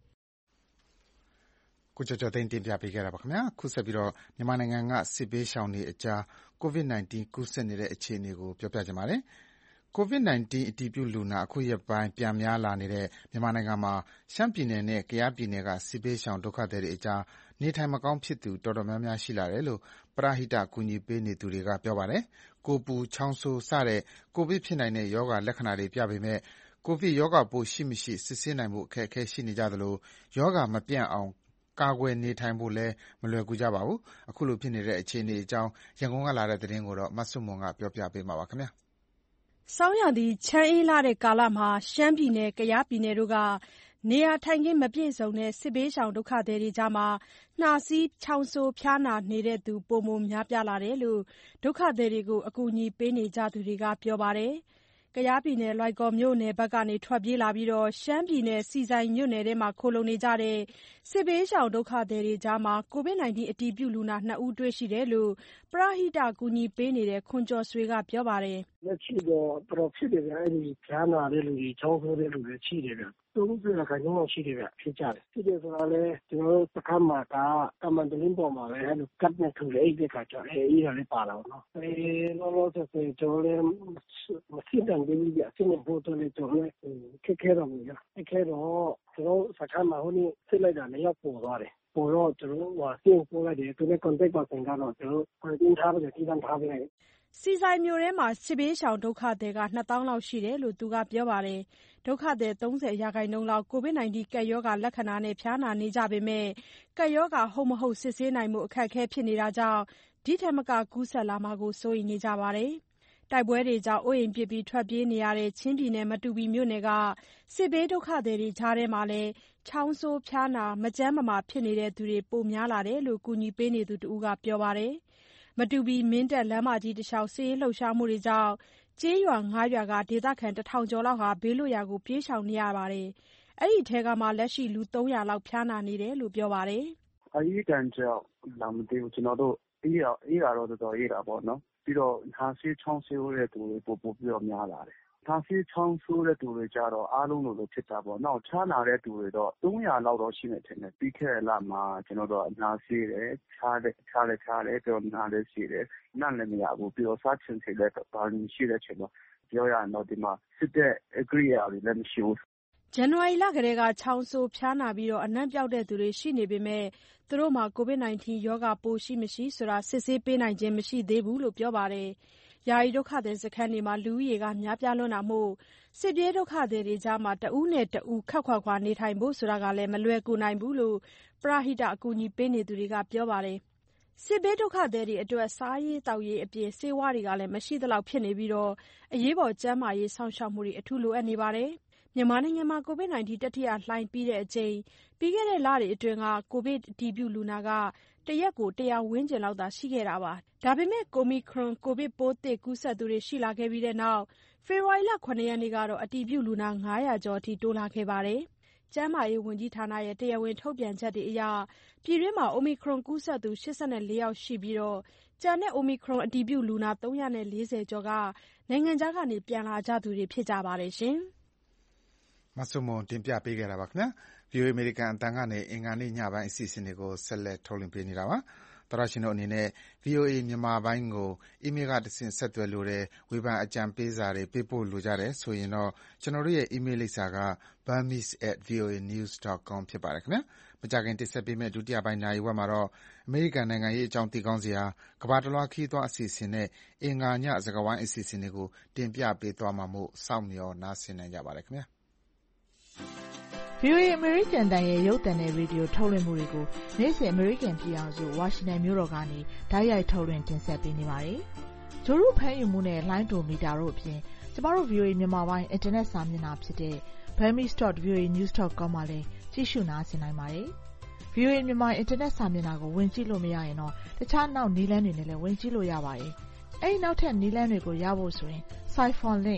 ကိုကျော်ကျော်သိန်းတင်ပြပေးခဲ့တာပါခင်ဗျာခုဆက်ပြီးတော့မြန်မာနိုင်ငံကစစ်ဘေးရှောင်တွေအကြား ကိုဗစ် ၁၉ ကူးစက်နေတဲ့အခြေအနေကိုပြောပြကြပါမယ်။ ကိုဗစ် ၁၉ အတည်ပြုလူနာအခုရက်ပိုင်းပြန်များလာနေတဲ့မြန်မာနိုင်ငံမှာရှမ်းပြည်နယ်နဲ့ကယားပြည်နယ်ကစစ်ဘေးရှောင်ဒုက္ခသည်တွေအကြားနေထိုင်မကောင်းဖြစ်သူတော်တော်များများရှိလာတယ်လို့ပရဟိတကူညီပေးနေသူတွေကပြောပါတယ်။ကိုယ်ပူချောင်းဆိုးစတဲ့ကိုဗစ်ဖြစ်နိုင်တဲ့ရောဂါလက္ခဏာတွေပြပေမဲ့ကိုဗစ်ရောဂါပိုးရှိမရှိစစ်ဆေးနိုင်ဖို့အခက်အခဲရှိနေကြသလိုရောဂါမပြန့်အောင်ကာကွယ်နေထိုင်ဖို့လည်းမလွယ်ကူကြပါဘူး။အခုလိုဖြစ်နေတဲ့အခြေအနေအကြောင်းရန်ကုန်ကလာတဲ့သတင်းကိုမဆုမွန်ကပြောပြပေးမှာပါခင်ဗျာ။ဆောင်းရာသီချမ်းအေးလာတဲ့ကာလမှာရှမ်းပြည်နယ်၊ကယားပြည်နယ်တို့ကနေရာထိုင်ခင်းမပြည့်စုံတဲ့စစ်ဘေးရှောင်ဒုက္ခသည်တွေကြားမှာနှာစေး၊ချောင်းဆိုး၊ဖျားနာနေတဲ့သူပိုမိုများပြားလာတယ်လို့ဒုက္ခသည်တွေကိုအကူအညီပေးနေကြသူတွေကပြောပါတယ်။ကယားပြည်နယ်လွိုင်ကော်မြို့နယ်ဘက်ကနေထွက်ပြေးလာပြီးရှမ်းပြည်နယ်ဆီဆိုင်မြို့နယ်ထဲမှာခိုလှုံနေကြတဲ့စစ်ဘေးရှောင်ဒုက္ခသည်တွေကြားမှာကိုဗစ် ၁၉ အတည်ပြုလူနာနှစ်ဦးတွေ့ရှိတယ်လို့ပရဟိတကူညီပေးနေတဲ့ခွန်ကျော်ဆွေကပြောပါတယ်။လက်ရှိတော့တော်တော်ဖြစ်တယ်ဗျအဲ့ဒီဖျားနာတဲ့လူတွေချောင်းဆိုးတဲ့လူတွေရှိတယ်ဗျသုံးဆယ်ရာခိုင်နှုန်းလောက်ရှိတယ်ဗျဖြစ်ကြတယ်ဖြစ်တယ်ဆိုတာလေကျွန်တော်တို့စခန်းမှာကကမန်တလင်းပေါ်မှာပဲအဲ့လိုကတ်နဲ့ထူလေအဲ့ဒီခါကျအေးအေးလည်းပါတော့နော်အေးလောလောဆယ်ဆယ်ကျွန်တော်လည်းမသိတဲ့လူတွေအစ်မဖို့တော့လေကျွန်တော်လည်းခက်ခဲတော့ဘူးဗျခက်ခဲတော့ကျွန်တော်စခန်းမှာဟိုနေ့စစ်လိုက်တာလည်းရောက်ပေါ်သွားတယ်ပေါ်တော့ကျွန်တော်ဟာစင်းပို့လိုက်တယ်သူနဲ့ contact ပါဆင်ကတော့ကျွန်တော်ကိုတင်ထားပြီးတင်ထားပြီးလိုက်စီဆိုင်မြို့ထဲမှာစစ်ဘေးရှောင်ဒုက္ခသည်ကနှစ်သောင်းလောက်ရှိတယ်လို့သူကပြောပါတယ်။ဒုက္ခသည်သုံးဆယ်ရာခိုင်နှုန်းလောက်ကိုဗစ် ၁၉ ကပ်ရောဂါလက္ခဏာနဲ့ဖျားနာနေကြပေမဲ့ကပ်ရောဂါဟုတ်မဟုတ်စစ်ဆေးနိုင်မှုအခက်အခဲဖြစ်နေတာကြောင့်ဒီထက်မကကူးစက်လာမှာကိုစိုးရိမ်နေကြပါတယ်။တိုက်ပွဲတွေကြောင့်အိုးအိမ်ပစ်ပြီးထွက်ပြေးနေရတဲ့ချင်းပြည်နယ်မတူပီမြို့နယ်ကစစ်ဘေးဒုက္ခသည်တွေကြားထဲမှာလည်းချောင်းဆိုးဖျားနာမကျန်းမမာဖြစ်နေတဲ့သူတွေပိုများလာတယ်လို့ကူညီပေးနေသူတဦးကပြောပါတယ်။မတူပီမင်းတပ်လမ်းမကြီးတလျှောက်စစ်ရေးလှုပ်ရှားမှုတွေကြောင့်ကျေးရွာငါးရွာကဒေသခံတစ်ထောင်ကျော်လောက်ဟာဘေးလွတ်ရာကိုပြေးရှောင်နေရပါတယ်။အဲ့ဒီထဲကမှလက်ရှိလူသုံးရာလောက်ဖျားနာနေတယ်လို့ပြောပါတယ်။အရေးတန်ကြောင့်လာမသိဘူးကျွန်တော်တို့အေးရအေးရတော့တော်တော်အေးတာပေါ့နော်။ပြီးတော့နှာစေးချောင်းဆိုးတဲ့သူတွေပိုပိုပြီးတော့များလာတယ်။နှာစေးချောင်းဆိုးတဲ့သူတွေကြတော့အားလုံးလိုလိုဖြစ်တာပေါ့။နောက်ချားနာတဲ့သူတွေတော့သုံးရာလောက်တော့ရှိနေတယ်နဲ့ပြီးခဲ့တဲ့လမှာကျွန်တော်တို့နှာစေးတယ်ချားတယ်ချားတယ်ချားတယ်ပြီးတော့နှာလည်းရှိတယ်။နားလည်းမရဘူးပြီးတော့စားချင်စိတ်လည်းဘာလို့ရှိတဲ့ချိန်မှာပြောရတော့ဒီမှာစစ်တဲ့အကြိအတွေလည်းမရှိဘူးဇန်နဝါရီလကတည်းကချောင်းဆိုးဖျားနာပြီးအနံ့ပျောက်တဲ့သူတွေရှိနေပေမဲ့သူတို့မှာကိုဗစ် ၁၉ ရောဂါပိုးရှိမရှိဆိုတာစစ်ဆေးပေးနိုင်ခြင်းမရှိသေးဘူးလို့ပြောပါတယ်။ယာယီဒုက္ခသည်စခန်းတွေမှာလူဦးရေကများပြားလွန်းတာမို့စစ်ပြေးဒုက္ခသည်တွေကြားမှာတဦးနဲ့တဦးခပ်ခွာခွာနေထိုင်ဖို့ဆိုတာကလည်းမလွယ်ကူနိုင်ဘူးလို့ပရဟိတအကူအညီပေးနေသူတွေကပြောပါတယ်။စစ်ဘေးဒုက္ခသည်တွေအတွက်စားရေးသောက်ရေးအပြင်ဆေးဝါးတွေကလည်းမရှိသလောက်ဖြစ်နေပြီးအရေးပေါ်ကျန်းမာရေးစောင့်ရှောက်မှုတွေအထူးလိုအပ်နေပါတယ်။မြန်မာနိုင်ငံမှာကိုဗစ် ၁၉ တတိယလှိုင်းပြီးတဲ့အချိန်ပြီးခဲ့တဲ့လတွေအတွင်းကကိုဗစ်အတည်ပြုလူနာကတရက်ကိုတစ်ရာဝန်းကျင်လောက်သာရှိခဲ့တာပါ။ဒါပေမဲ့ Omicron ကိုဗစ်ပိုးသစ်ကူးစက်သူတွေရှိလာခဲ့ပြီးတဲ့နောက်ဖေဖော်ဝါရီလ ခုနှစ်ရက်နေ့ကတော့အတည်ပြုလူနာငါးရာကျော်အထိတိုးလာခဲ့ပါတယ်။ကျန်းမာရေးဝန်ကြီးဌာနရဲ့တရားဝင်ထုတ်ပြန်ချက်တွေအရပြည်တွင်းမှာ Omicron ကူးစက်သူ၈၄ယောက်ရှိပြီးကျန်တဲ့ Omicron အတည်ပြုလူနာသုံးရာလေးဆယ်ကျော်ကနိုင်ငံခြားကနေပြန်လာကြသူတွေဖြစ်ကြပါတယ်ရှင်။မဆုမွန်တင်ပြပေးခဲ့တာပါခင်ဗျာ။ ဗီအိုအေအမေရိကန်အသံကနေအင်္ဂါနေ့ညပိုင်းအစီအစဉ်တွေကိုဆက်လက်ထုတ်လွှင့်ပေးနေတာပါ။သောတရှင်တို့အနေနဲ့ ဗွီအိုအေမြန်မာပိုင်းကိုအီးမေးလ်ကတဆင့်ဆက်သွယ်လိုတဲ့ဝေဖန်အကြံပေးစာတွေပေးပို့လိုကြတယ်ဆိုရင်တော့ကျွန်တော်တို့ရဲ့အီးမေးလ်လိပ်စာက burmese at voanews dot com ဖြစ်ပါတယ်ခင်ဗျာ။မကြခင်တင်ဆက်ပေးမယ့်ဒုတိယပိုင်းနာရီဝက်မှာတော့အမေရိကန်နိုင်ငံရေးအကြောင်းသိကောင်းစရာကမ္ဘာတလွှားခီးသွွားအစီအစဉ်နဲ့အင်္ဂါညစကားဝိုင်းအစီအစဉ်တွေကိုတင်ပြပေးသွားမှာမို့စောင့်မျှော်နားဆင်နိုင်ကြပါတယ်ခင်ဗျာ။ဗွီအိုအေအမေရိကန်တန်ရဲ့ရုပ်သံနဲ့ရေဒီယိုထုတ်လွှင့်မှုတွေကိုနေ့စဉ်အမေရိကန်ပြည်ထောင်စုဝါရှင်တန်မြို့တော်ကနေတိုက်ရိုက်ထုတ်လွှင့်တင်ဆက်ပေးနေပါတယ်။ဂျိုရုဖမ်းယူမှုနဲ့လိုင်းဒိုမီတာတို့အပြင်ကျမတို့ ဗွီအိုအေမြန်မာပိုင်းအင်တာနက်စာမျက်နှာဖြစ်တဲ့ burmese dot voanews dot com မှာလည်းကြည့်ရှုနားဆင်နိုင်ပါတယ်။ ဗွီအိုအေမြန်မာအင်တာနက်စာမျက်နှာကိုဝင်ကြည့်လို့မရရင်တော့တခြားနောက်နည်းလမ်းတွေနဲ့လည်းဝင်ကြည့်လို့ရပါတယ်။အဲဒီနောက်ထပ်နည်းလမ်းတွေကိုရဖို့ဆိုရင် Siphon link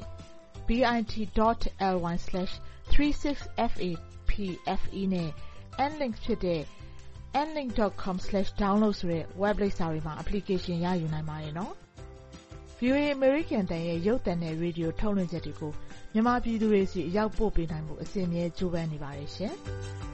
bit dot ly slash three six f a p f e နဲ့ nlink ဖြစ်တဲ့ nlink dot com slash download ဆိုတဲ့ web လိပ်စာတွေမှာ application ရယူနိုင်ပါတယ်နော်။ဗွီအိုအေ American တန်ရဲ့ရုပ်သံနဲ့ရေဒီယိုထုတ်လွှင့်ချက်တွေကိုမြန်မာပြည်သူတွေစီအရောက်ပို့ပေးနိုင်မှုအစဉ်အမြဲကြိုးပမ်းနေပါတယ်ရှင်။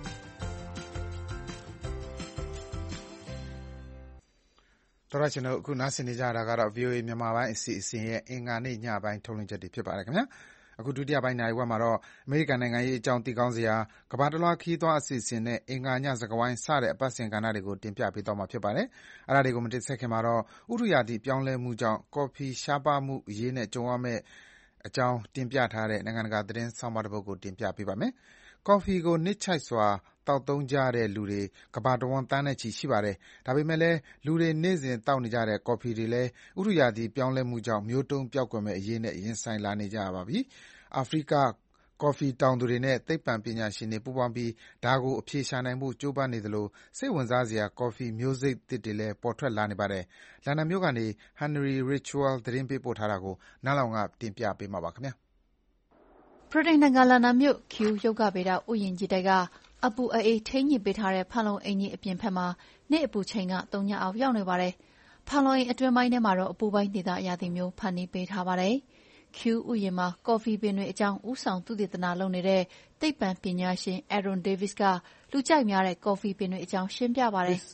တော်ရရှင်တို့အခုနားဆင်နေကြတာကတော့ ဗွီအိုအေ မြန်မာပိုင်းအစီအစဉ်ရဲ့အင်္ဂါနေ့ညပိုင်းထုတ်လွှင့်ချက်တွေဖြစ်ပါတယ်ခင်ဗျာ။အခုဒုတိယပိုင်းနာရီဝက်မှာတော့အမေရိကန်နိုင်ငံရေးအကြောင်းသိကောင်းစရာကမ္ဘာတလွှားခရီးသွားအစီအစဉ်နဲ့အင်္ဂါညစကားဝိုင်းစတဲ့အပတ်စဉ်ကဏ္ဍတွေကိုတင်ပြပေးသွားမှာဖြစ်ပါတယ်။အဲဒါတွေကိုမတင်ဆက်ခင်မှာတော့ဥတုရာသီပြောင်းလဲမှုကြောင့်ကော်ဖီရှားပါးမှုအရေးနဲ့ကြုံရမယ့်အကြောင်းတင်ပြထားတဲ့နိုင်ငံတကာသတင်းဆောင်းပါးတစ်ပုဒ်ကိုတင်ပြပေးပါမယ်။ကော်ဖီကိုနှစ်ချိုက်စွာတောက်သုံးကြတဲ့လူတွေကမ္ဘာတဝန်းသန်းနဲ့ချီရှိပါတယ်။ဒါပေမဲ့လည်းလူတွေနေ့စဉ်တောက်နေကြတဲ့ကော်ဖီတွေလည်းဥတုရာသီပြောင်းလဲမှုကြောင့်မျိုးတုန်းပျောက်ကွယ်မယ့်အရေးနဲ့ရင်ဆိုင်လာနေကြရပါပြီ။အာဖရိကကော်ဖီတောင်သူတွေနဲ့သိပ္ပံပညာရှင်တွေပူးပေါင်းပြီးဒါကိုအဖြေရှာနိုင်ဖို့ကြိုးပမ်းနေသလိုစိတ်ဝင်စားစရာကော်ဖီမျိုးစိတ်သစ်တွေလည်းပေါ်ထွက်လာနေပါတယ်။လန်ဒန်မြို့ကနေ Henry Ridgwell သတင်းပေးပို့ထားတာကိုနားလောင်ကတင်ပြပေးမှာပါခင်ဗျာ။ဗြိတိန်နိုင်ငံလန်ဒန်မြို့ Kew ရုပ်ကဗေဒဥယျာဉ်ကြီးတိုက်ကအပူအေးထိန်းညှိပေးထားတဲ့ဖန်လုံအိမ်ကြီးအပြင်ဘက်မှာနေ့အပူချိန်ကသုံးညအောက်ရောက်နေပါတယ်။ဖန်လုံအိမ်အတွင်းပိုင်းထဲမှာတော့အပူပိုင်းဒေသရာသီမျိုးဖန်တီးပေးထားပါတယ်။ Kew ဥယျာဉ်မှာကော်ဖီပင်တွေအကြောင်းဦးဆောင်သုတေသနလုပ်နေတဲ့သိပ္ပံပညာရှင် Aaron Davis ကလူကြိုက်များတဲ့ကော်ဖီပင်တွေအကြောင်းရှင်းပြပါတယ်။ “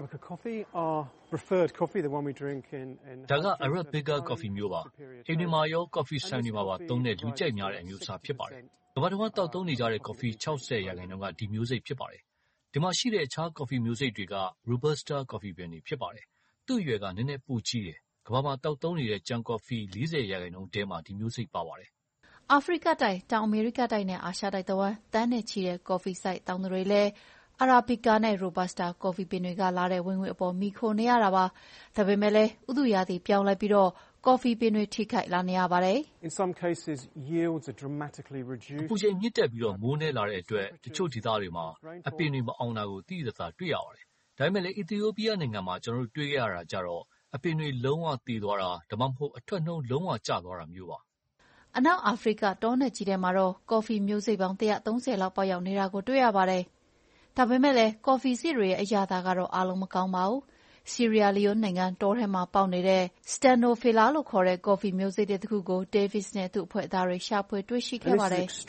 ဒါက Arabica ကော်ဖီမျိုးပါ။အိမ်တွေမှာရောကော်ဖီဆိုင်တွေမှာပါသုံးတဲ့လူကြိုက်များတဲ့အမျိုးအစားဖြစ်ပါတယ်။ကမ္ဘာတဝန်းသောက်သုံးနေကြတဲ့ကော်ဖီ၆၀ရာခိုင်နှုန်းကဒီမျိုးစိတ်ဖြစ်ပါတယ်။ဒီမှာရှိတဲ့အခြားကော်ဖီမျိုးစိတ်တွေက Robusta ကော်ဖီပင်တွေဖြစ်ပါတယ်။သူ့အရွယ်ကနည်းနည်းပိုကြီးတယ်။ကမ္ဘာမှာသောက်သုံးနေတဲ့ကျန်ကော်ဖီ၄၀ရာခိုင်နှုန်းထဲမှာဒီမျိုးစိတ်ပါပါတယ်။ ”အာဖရိကတိုက်၊တောင်အမေရိကတိုက်နဲ့အာရှတိုက်တဝန်းသန်းနဲ့ချီတဲ့ကော်ဖီစိုက်တောင်သူတွေလည်း Arabica နဲ့ Robusta ကော်ဖီပင်တွေကလာတဲ့ဝင်ငွေအပေါ်မှီခိုနေရတာပါ။ဒါပေမဲ့လည်းဥတုရာသီပြောင်းလဲပြီးကော်ဖီပင်တွေထိခိုက်လာနေရပါတယ်။“ အပူချိန်မြင့်တက်ပြီးမိုးနည်းလာတဲ့အတွက်တချို့ဒေသတွေမှာအပင်တွေမအောင်တာကိုသိသိသာသာတွေ့ရပါတယ်။ဒါပေမဲ့လည်းအီသီယိုးပီးယားနိုင်ငံမှာကျနော်တို့တွေ့ခဲ့ရတာကျတော့အပင်တွေလုံးဝသေသွားတာဒါမှမဟုတ်အထွက်နှုန်းလုံးဝကျသွားတာမျိုးပါ။ ”အနောက်အာဖရိကတောနဲ့ချီထဲမှာတော့ကော်ဖီမျိုးစိတ်ပေါင်း၁၃၀လောက်ပေါက်ရောက်နေတာကိုတွေ့ရပါတယ်။ဒါပေမဲ့လည်းကော်ဖီစေ့တွေရဲ့အရသာကတော့အားလုံးမကောင်းပါဘူး။ ဆီရီယာလီယိုနိုင်ငံတောထဲမှာပေါက်နေတဲ့ Stenophila လို့ခေါ်တဲ့ကော်ဖီမျိုးစိတ်သစ်တခုကို Davis နဲ့သူ့အဖွဲ့သားတွေရှာဖွေတွေ့ရှိခဲ့ပါတယ်။“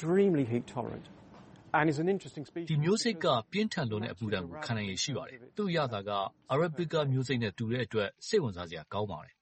ဒီမျိုးစိတ်ကပြင်းထန်လွန်းတဲ့အပူဒဏ်ကိုခံနိုင်ရည်ရှိပါတယ်။သူ့အရသာက Arabica မျိုးစိတ်နဲ့တူတဲ့အတွက်စိတ်ဝင်စားစရာကောင်းပါတယ်။”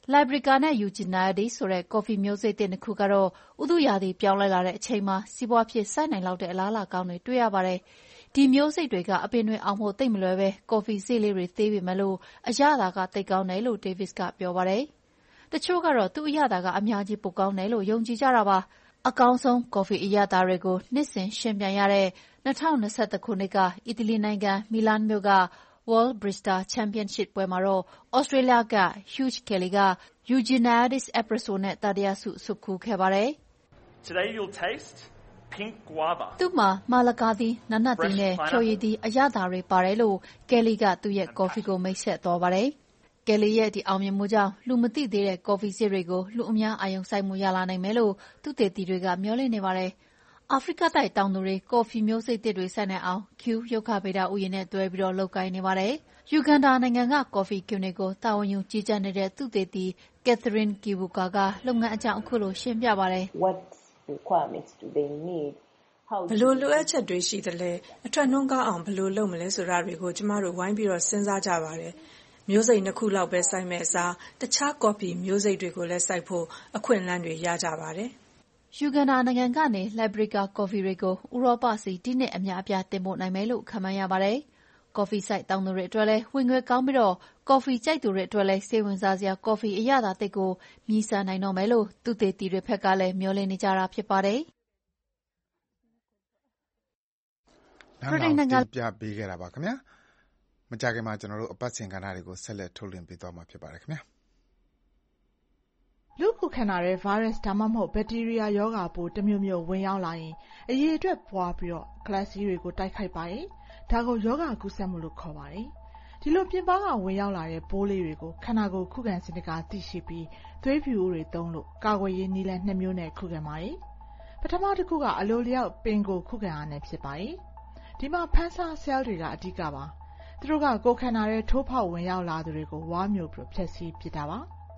Liberica နဲ့ Eugeneides ဆိုတဲ့ကော်ဖီမျိုးစိတ်သစ်နှစ်ခုကတော့ဥတုရာသီပြောင်းလဲလာတဲ့အချိန်မှာစီးပွားဖြစ်စိုက်နိုင်လောက်တဲ့အလားအလာကောင်းတွေတွေ့ရပါတယ်။ဒီမျိုးစိတ်တွေကအပင်တွေအောင်ဖို့သိပ်မလွယ်ပဲကော်ဖီစေ့လေးတွေသေးပေမဲ့အရသာကသိပ်ကောင်းတယ်လို့ Davis ကပြောပါတယ်။တချို့ကတော့သူ့အရသာကအများကြီးပိုကောင်းတယ်လို့ယုံကြည်ကြတာပါ။အကောင်းဆုံးကော်ဖီအရသာတွေကိုနှစ်စဉ်ယှဉ်ပြိုင်ရတဲ့၂၀၂၁ခုနှစ်ကအီတလီနိုင်ငံမီလန်းမြို့က World Barista Championship ပွဲမှာတော့သြစတြေးလျက Hugh Kelly က Eugeneides Espresso နဲ့တတိယဆုဆွတ်ခူးခဲ့ပါတယ်။သူ့မှာမာလကာသီး၊နာနတ်သီးနဲ့ဖျော်ရည်သီးအရသာတွေပါတယ်လို့ Kelly ကသူ့ရဲ့ကော်ဖီကိုမိတ်ဆက်သွားပါတယ်။ Kelly ရဲ့ဒီအောင်မြင်မှုကြောင့်လူမသိသေးတဲ့ကော်ဖီစေ့တွေကိုလူအများအာရုံစိုက်မှုရလာနိုင်မယ်လို့သုတေသီတွေကမျှော်လင့်နေပါတယ်။အာဖရိကတိုက်တောင်သူတွေကော်ဖီမျိုးစိတ်သစ်တွေစိုက်နိုင်အောင် Kew ရုက္ခဗေဒဥယျာဉ်နဲ့တွဲပြီးလုပ်ကိုင်နေပါတယ်။ ယူဂန်ဒါနိုင်ငံကကော်ဖီခင်းတွေကိုတာဝန်ယူကြီးကြပ်နေတဲ့သုတေသီ Catherine Kivuka ကလုပ်ငန်းအကြောင်းအခုလိုရှင်းပြပါတယ်။ “ဘယ်လိုလိုအပ်ချက်တွေရှိသလဲ၊အထွက်နှုန်းကောင်းအောင်ဘယ်လိုလုပ်မလဲဆိုတာတွေကိုကျမတို့ဝိုင်းပြီးစဉ်းစားကြပါတယ်။မျိုးစိတ်နှစ်ခုလောက်ပဲစိုက်မယ့်အစားတခြားကော်ဖီမျိုးစိတ်တွေကိုလည်းစိုက်ဖို့အခွင့်အလမ်းတွေရကြပါတယ်။ ”ယူဂန်ဒါနိုင်ငံကနေ Liberica ကော်ဖီတွေကိုဥရောပဆီဒီနှစ်အများအပြားတင်ပို့နိုင်မယ်လို့ခန့်မှန်းရပါတယ်။ကော်ဖီစိုက်တောင်သူတွေအတွက်လည်းဝင်ငွေကောင်းပြီးကော်ဖီကြိုက်သူတွေအတွက်လည်းစိတ်ဝင်စားစရာကော်ဖီအရသာသစ်ကိုမြည်းစမ်းနိုင်တော့မယ်လို့သုတေသီတွေဘက်ကလည်းမျှော်လင့်နေကြတာဖြစ်ပါတယ်။နားလောင်တင်ပြပေးခဲ့တာပါခင်ဗျာ။မကြာခင်မှာကျနော်တို့အပတ်စဉ်ကဏ္ဍတွေကိုဆက်လက်ထုတ်လွှင့်ပေးသွားမှာဖြစ်ပါတယ်ခင်ဗျာ။လူခုခန္ဓာရဲ့ဗိုင်းရပ်စ်ဒါမှမဟုတ်ဘက်တီးရီးယားရောဂါပိုးတမျိုးမျိုးဝင်ရောက်လာရင်အရေအတွက်ပွားပြီးတော့ကလပ်စည်းတွေကိုတိုက်ခိုက်ပါတယ်။ဒါကိုရောဂါကူးစက်မှုလို့ခေါ်ပါတယ်။ဒီလိုပြင်ပကဝင်ရောက်လာတဲ့ပိုးလေးတွေကိုခန္ဓာကိုယ်ခုခံစနစ်ကသိရှိပြီးသွေးဖြူတွေသုံးလို့ကာကွယ်ရေးနည်းလမ်းနှစ်မျိုးနဲ့ခုခံပါတယ်။ပထမတစ်ခုကအလိုလျောက်ပင်ကိုခုခံအားနဲ့ဖြစ်ပါတယ်။ဒီမှာဖန်ဆာဆဲလ်တွေကအဓိကပါ။သူတို့ကကိုယ်ခန္ဓာရဲ့ထိုးဖောက်ဝင်ရောက်လာသူတွေကိုဝါမျိုးပြီးဖျက်ဆီးပစ်တာပါ။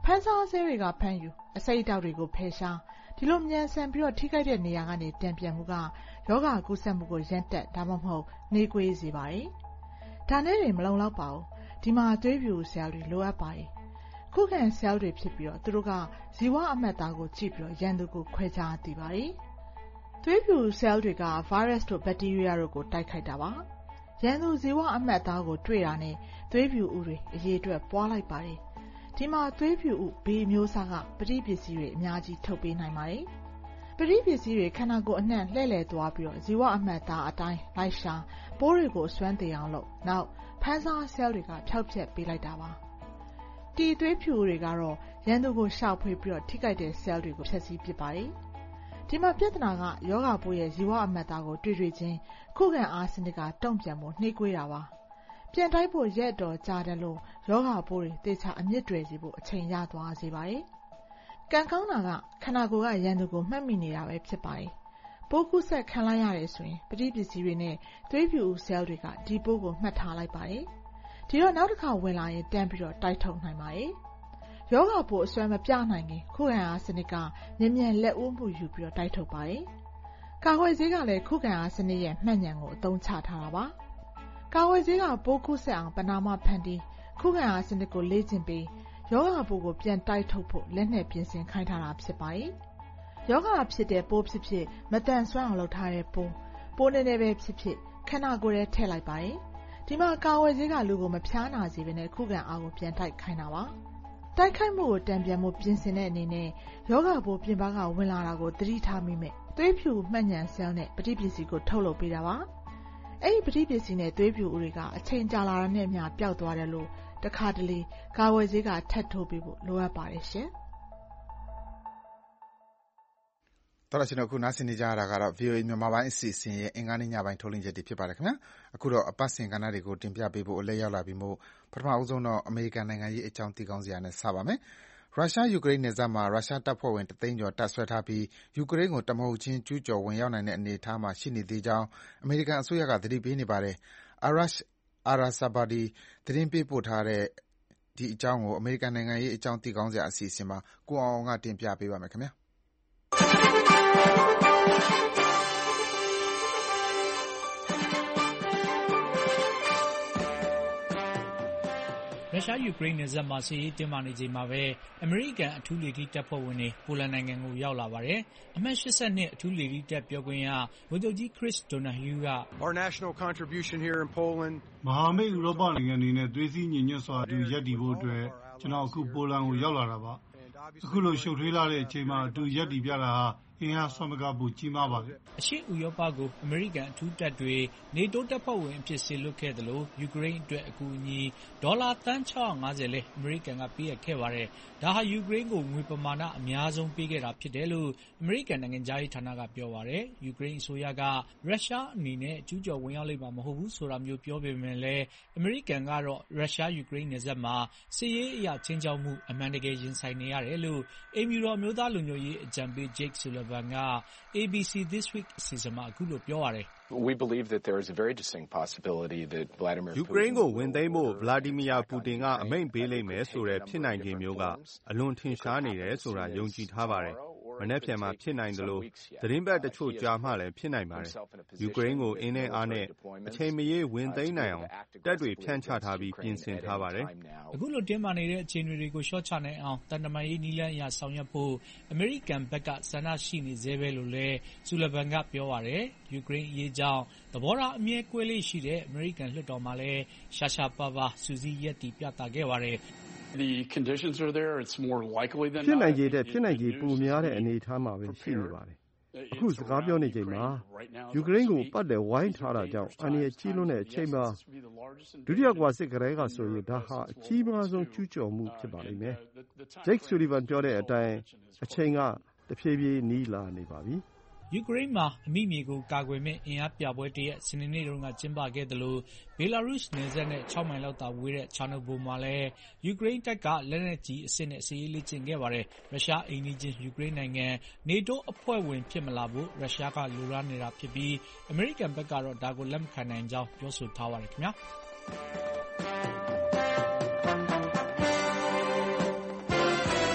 ဖမ်းစားဆဲတွေကဖမ်းယူအစိတ်အတောက်တွေကိုဖယ်ရှားဒီလိုမြန်ဆန်ပြီးတော့ထိခိုက်တဲ့နေရာကနေတံပြန်မှုကယောဂကူးစက်မှုကိုရပ်တက်ဒါမှမဟုတ်နှေးကွေးစေပါတယ်။ဒါနဲ့တွေမလုံလောက်ပါဘူး။ဒီမှာသွေးပြူဆဲလ်တွေလိုအပ်ပါတယ်။ခုခံဆဲလ်တွေဖြစ်ပြီးတော့သူတို့ကဇီဝအမှတ်သားကိုကြည့်ပြီးတော့ရန်သူကိုခွဲခြားသိပါတယ်။သွေးပြူဆဲလ်တွေကဗိုင်းရပ်စ်တို့ဘက်တီးရီးယားတို့ကိုတိုက်ခိုက်တာပါ။ရန်သူဇီဝအမှတ်သားကိုတွေ့တာနဲ့သွေးပြူဥတွေအရေးအတွက်ပွားလိုက်ပါတယ်။ဒီမှာသွေးပြူဥဘေးမျိုးစားကပဋိပစ္စည်းတွေအများကြီးထုတ်ပေးနိုင်ပါတယ်။ပဋိပစ္စည်းတွေခန္ဓာကိုယ်အနှံ့လှည့်လည်သွားပြီးတော့ဇီဝအမှတ်သားအတိုင်းလိုက်ရှာပိုးတွေကိုအစွမ်းသေးအောင်လုပ်နောက်ဖမ်းစားဆဲလ်တွေကဖျောက်ဖျက်ပေးလိုက်တာပါ။ဒီသွေးဖြူတွေကတော့ရန်သူကိုရှောက်ဖွေးပြီးတော့ထိခိုက်တဲ့ဆဲလ်တွေကိုဖျက်ဆီးပစ်ပါတယ်။ဒီမှာပြဿနာကယောဂပိုးရဲ့ဇီဝအမှတ်သားကိုတွေ့တွေ့ချင်းခုခံအားစနစ်ကတုံ့ပြန်ဖို့နှေးကွေးတာပါ။ပြန်တိုက်ဖို့ရက်တော်ကြာတယ်လို့ယောဂပိုးတွေတေချာအမြင့်တွယ်စီဖို့အချိန်ရသွားစေပါတယ်။ကံကောင်းတာကခန္ဓာကိုယ်ကရန်သူကိုမှတ်မိနေတာပဲဖြစ်ပါတယ်။ပိုးကူးစက်ခံလိုက်ရတယ်ဆိုရင်ပဋိပစ္စည်းတွေနဲ့သွေးပြူဆဲလ်တွေကဒီပိုးကိုမှတ်ထားလိုက်ပါတယ်။ဒီတော့နောက်တစ်ခါဝင်လာရင်တန်းပြီးတော့တိုက်ထုတ်နိုင်ပါတယ်။ယောဂပိုးအစွမ်းမပြနိုင်ခင်ခုခံအားစနစ်ကမြင်မြန်လက်ဦးမှုယူပြီးတော့တိုက်ထုတ်ပါတယ်။ကာကွယ်ဆေးကလည်းခုခံအားစနစ်ရဲ့မှတ်ဉာဏ်ကိုအသုံးချထားတာပါ။ကာကွယ်ဆေးကပိုးကူးစက်အောင်ပနာမဖန်တီးခုခံအားစနစ်ကိုလေ့ကျင့်ပြီးယောဂပိုးကိုပြန်တိုက်ထုတ်ဖို့လက်နဲ့ပြင်ဆင်ခိုင်းထားတာဖြစ်ပါတယ်။ယောဂဖြစ်တဲ့ပိုးဖြစ်ဖြစ်မတန်ဆွမ်းအောင်လုပ်ထားတဲ့ပိုးပိုးနေနေပဲဖြစ်ဖြစ်ခန္ဓာကိုယ်ထဲထည့်လိုက်ပါတယ်။ဒီမှာကာဝယ်ဆေးကလူကိုမဖျားနာစေဘဲနဲ့ခုခံအားကိုပြန်တိုက်ခိုင်းတာပါ။တိုက်ခိုက်မှုကိုတံပြန်မှုပြင်ဆင်တဲ့အနေနဲ့ယောဂပိုးပြင်ပကဝင်လာတာကိုသတိထားမိမယ်။သွေးဖြူမှတ်ဉာဏ်ဆဲလ်နဲ့ပဋိပစ္စည်းကိုထုတ်လုပ်ပေးတာပါ။အဲ့ဒီပဋိပစ္စည်းနဲ့သွေးဖြူဥတွေကအချိန်ကြာလာတဲ့နဲ့အမျှပျောက်သွားတယ်လို့တခါတလေကာဝယ်ဆေးကထပ်ထိုးပေးဖို့လိုအပ်ပါတယ်ရှင်။တော်တော်ရှင်တို့ခုနားဆင်နေကြရတာကတော့ ဗွီအိုအေ မြန်မာပိုင်းအစီအစဉ်ရဲ့အင်္ဂါနေ့ညပိုင်းထုတ်လွှင့်ချက်တွေဖြစ်ပါတယ်ခင်ဗျာ။အခုတော့အပတ်စဉ်ကဏ္ဍတွေကိုတင်ပြပေးဖို့အလဲရောက်လာပြီးမို့ပထမအဦးဆုံးတော့အမေရိကန်နိုင်ငံရေးအကြောင်းသိကောင်းစရာနဲ့စပါမယ်။ရုရှားယူကရိန်းနယ်စပ်မှာရုရှားတပ်ဖွဲ့ဝင်တသိန်းကျော်တပ်စွဲထားပြီးယူကရိန်းကိုတမဟုတ်ချင်းကျူးကျော်ဝင်ရောက်နိုင်တဲ့အနေအထားမှာရှိနေသေးကြောင်းအမေရိကန်အစိုးရကသတိပေးနေပါတယ်။ Arash Arasabadi သတင်းပေးပို့ထားတဲ့ဒီအကြောင်းကိုအမေရိကန်နိုင်ငံရေးအကြောင်းသိကောင်းစရာအစီအစဉ်မှာကိုအောင်အောင်ကတင်ပြပေးပါမယ်ခင်ဗျာ။ရုရှားယူကရိန်းနယ်စပ်မှာစစ်ရေးတင်းမာနေချိန်မှာပဲအမေရိကန်အထူးလေထီးတပ်ဖွဲ့ဝင်တွေပိုလန်နိုင်ငံကိုရောက်လာပါတယ်။အမှတ်၈၂အထူးလေထီးတပ်ပြောခွင့်ရဗိုလ်ချုပ်ကြီး Chris Donahue က Our national contribution here in Poland မဟာမိတ်ဥရောပနိုင်ငံတွေနဲ့သွေးစည်းညီညွတ်စွာအတူရပ်တည်ဖို့အတွက်ကျွန်တော်အခုပိုလန်ကိုရောက်လာတာပါ။အခုလိုရှုပ်ထွေးလာတဲ့အချိန်မှာအတူရပ်တည်ပြတာဟာအင်အားစွမ်းမကဖို့ကြီးမားပါတယ်။အရှေ့ဥရောပကိုအမေရိကန်အထူးတပ်တွေနေတိုးတပ်ဖွဲ့ဝင်အဖြစ်စေလွှတ်ခဲ့တယ်လို့ယူကရိန်းအတွက်အကူအညီဒေါ်လာသန်း၆၅၀လဲအမေရိကန်ကပေးအပ်ခဲ့ပါတယ်။ဒါဟာယူကရိန်းကိုငွေပမာဏအများဆုံးပေးခဲ့တာဖြစ်တယ်လို့အမေရိကန်နိုင်ငံသားရေးဌာနကပြောပါတယ်။ယူကရိန်းအစိုးရကရုရှားအနေနဲ့ကျူးကျော်ဝင်ရောက်လိမ့်မှာမဟုတ်ဘူးဆိုတာမျိုးပြောပေမဲ့လည်းအမေရိကန်ကတော့ရုရှားယူကရိန်းနယ်စပ်မှာစစ်ရေးအရာချင်းချောက်မှုအမှန်တကယ်ရင်ဆိုင်နေရတယ်လို့အိမ်ဖြူတော်မျိုးသားလူမျိုးရေးအကြံပေး Jake Sullivan ကA B C This Week အစီအစဉ်မှာအခုလိုပြောပါတယ်။ We believe that there is a very distinct possibility that Vladimir Putin ယူကရိန်းကိုဝင်သိမ်းဖို့ဗလာဒီမီယာပူတင်ကအမိန့်ပေးလိမ့်မယ်ဆိုတဲ့ဖြစ်နိုင်ခြင်းမျိုးကအလွန်ထင်ရှားနေတယ်ဆိုတာယုံကြည်ထားပါတယ်။မနေ့ပြန်မှာဖြစ်နိုင်တယ်လို့သတင်းပတ်တချို့ကြားမှလည်းဖြစ်နိုင်ပါတယ်။ယူကရိန်းကိုအင်းနဲ့အားနဲ့အချိန်မရွေးဝင်သိမ်းနိုင်အောင်တပ်တွေဖြန့်ချထားပြီးပြင်ဆင်ထားပါတယ်။အခုလိုတင်းမာနေတဲ့အခြေအနေတွေကိုရှော့ချနိုင်အောင်တန်တမာရေးနည်းလမ်းအရဆောင်ရွက်ဖို့အမေရိကန်ဘက်ကဆန္ဒရှိနေသေးပဲလို့လည်းဆူလဗန်ကပြောပါတယ်။ယူကရိန်းအရေးကြောင့်သဘောထားအမြဲကွဲလေးရှိတဲ့အမေရိကန်လွှတ်တော်မှာလည်းရှာရှာပါပါစူးစီးရက်တီပြသခဲ့ပါတယ်။ The conditions are there. It's more likely than ဖြစ်နိုင်ခြေတဲ့ဖြစ်နိုင်ခြေပိုများတဲ့အနေအထားမှာပဲရှိနေပါတယ်။အခုစကားပြောနေချိန်မှာယူကရိန်းကိုပတ်တယ်ဝိုင်းထားတာကြောင့်အန္တရာယ်ကြီးလွန်းတဲ့အချိန်မှာဒုတိယကမ္ဘာစစ်ကလေးကဆိုရင်ဒါဟာအကြီးမားဆုံးကျူးကျော်မှုဖြစ်ပါလိမ့်မယ်။ Jake Sullivan ပြောတဲ့အတိုင်းအချိန်ကတဖြည်းဖြည်းနီးလာနေပါပြီ။ယူကရိန်းမှာအမိမြေကိုကာကွယ်မဲ့အင်အားပြပွဲတရက်စနေနေ့တုန်းကကျင်းပခဲ့တယ်လို့ဘီလာရုစ်နယ်စပ်နဲ့၆မိုင်လောက်သာဝေးတဲ့ချာနိုဘိုမှာလည်းယူကရိန်းတပ်ကလက်နက်ကြီးအစစ်နဲ့စစ်ရေးလေ့ကျင့်ခဲ့ပါတယ်။ရုရှားအိမ်နီးချင်းယူကရိန်းနိုင်ငံနေတိုးအဖွဲ့ဝင်ဖြစ်မလာဖို့ရုရှားကလိုလားနေတာဖြစ်ပြီးအမေရိကန်ဘက်ကတော့ဒါကိုလက်မခံနိုင်ကြောင်းပြောဆိုထားပါတယ်ခင်ဗျာ။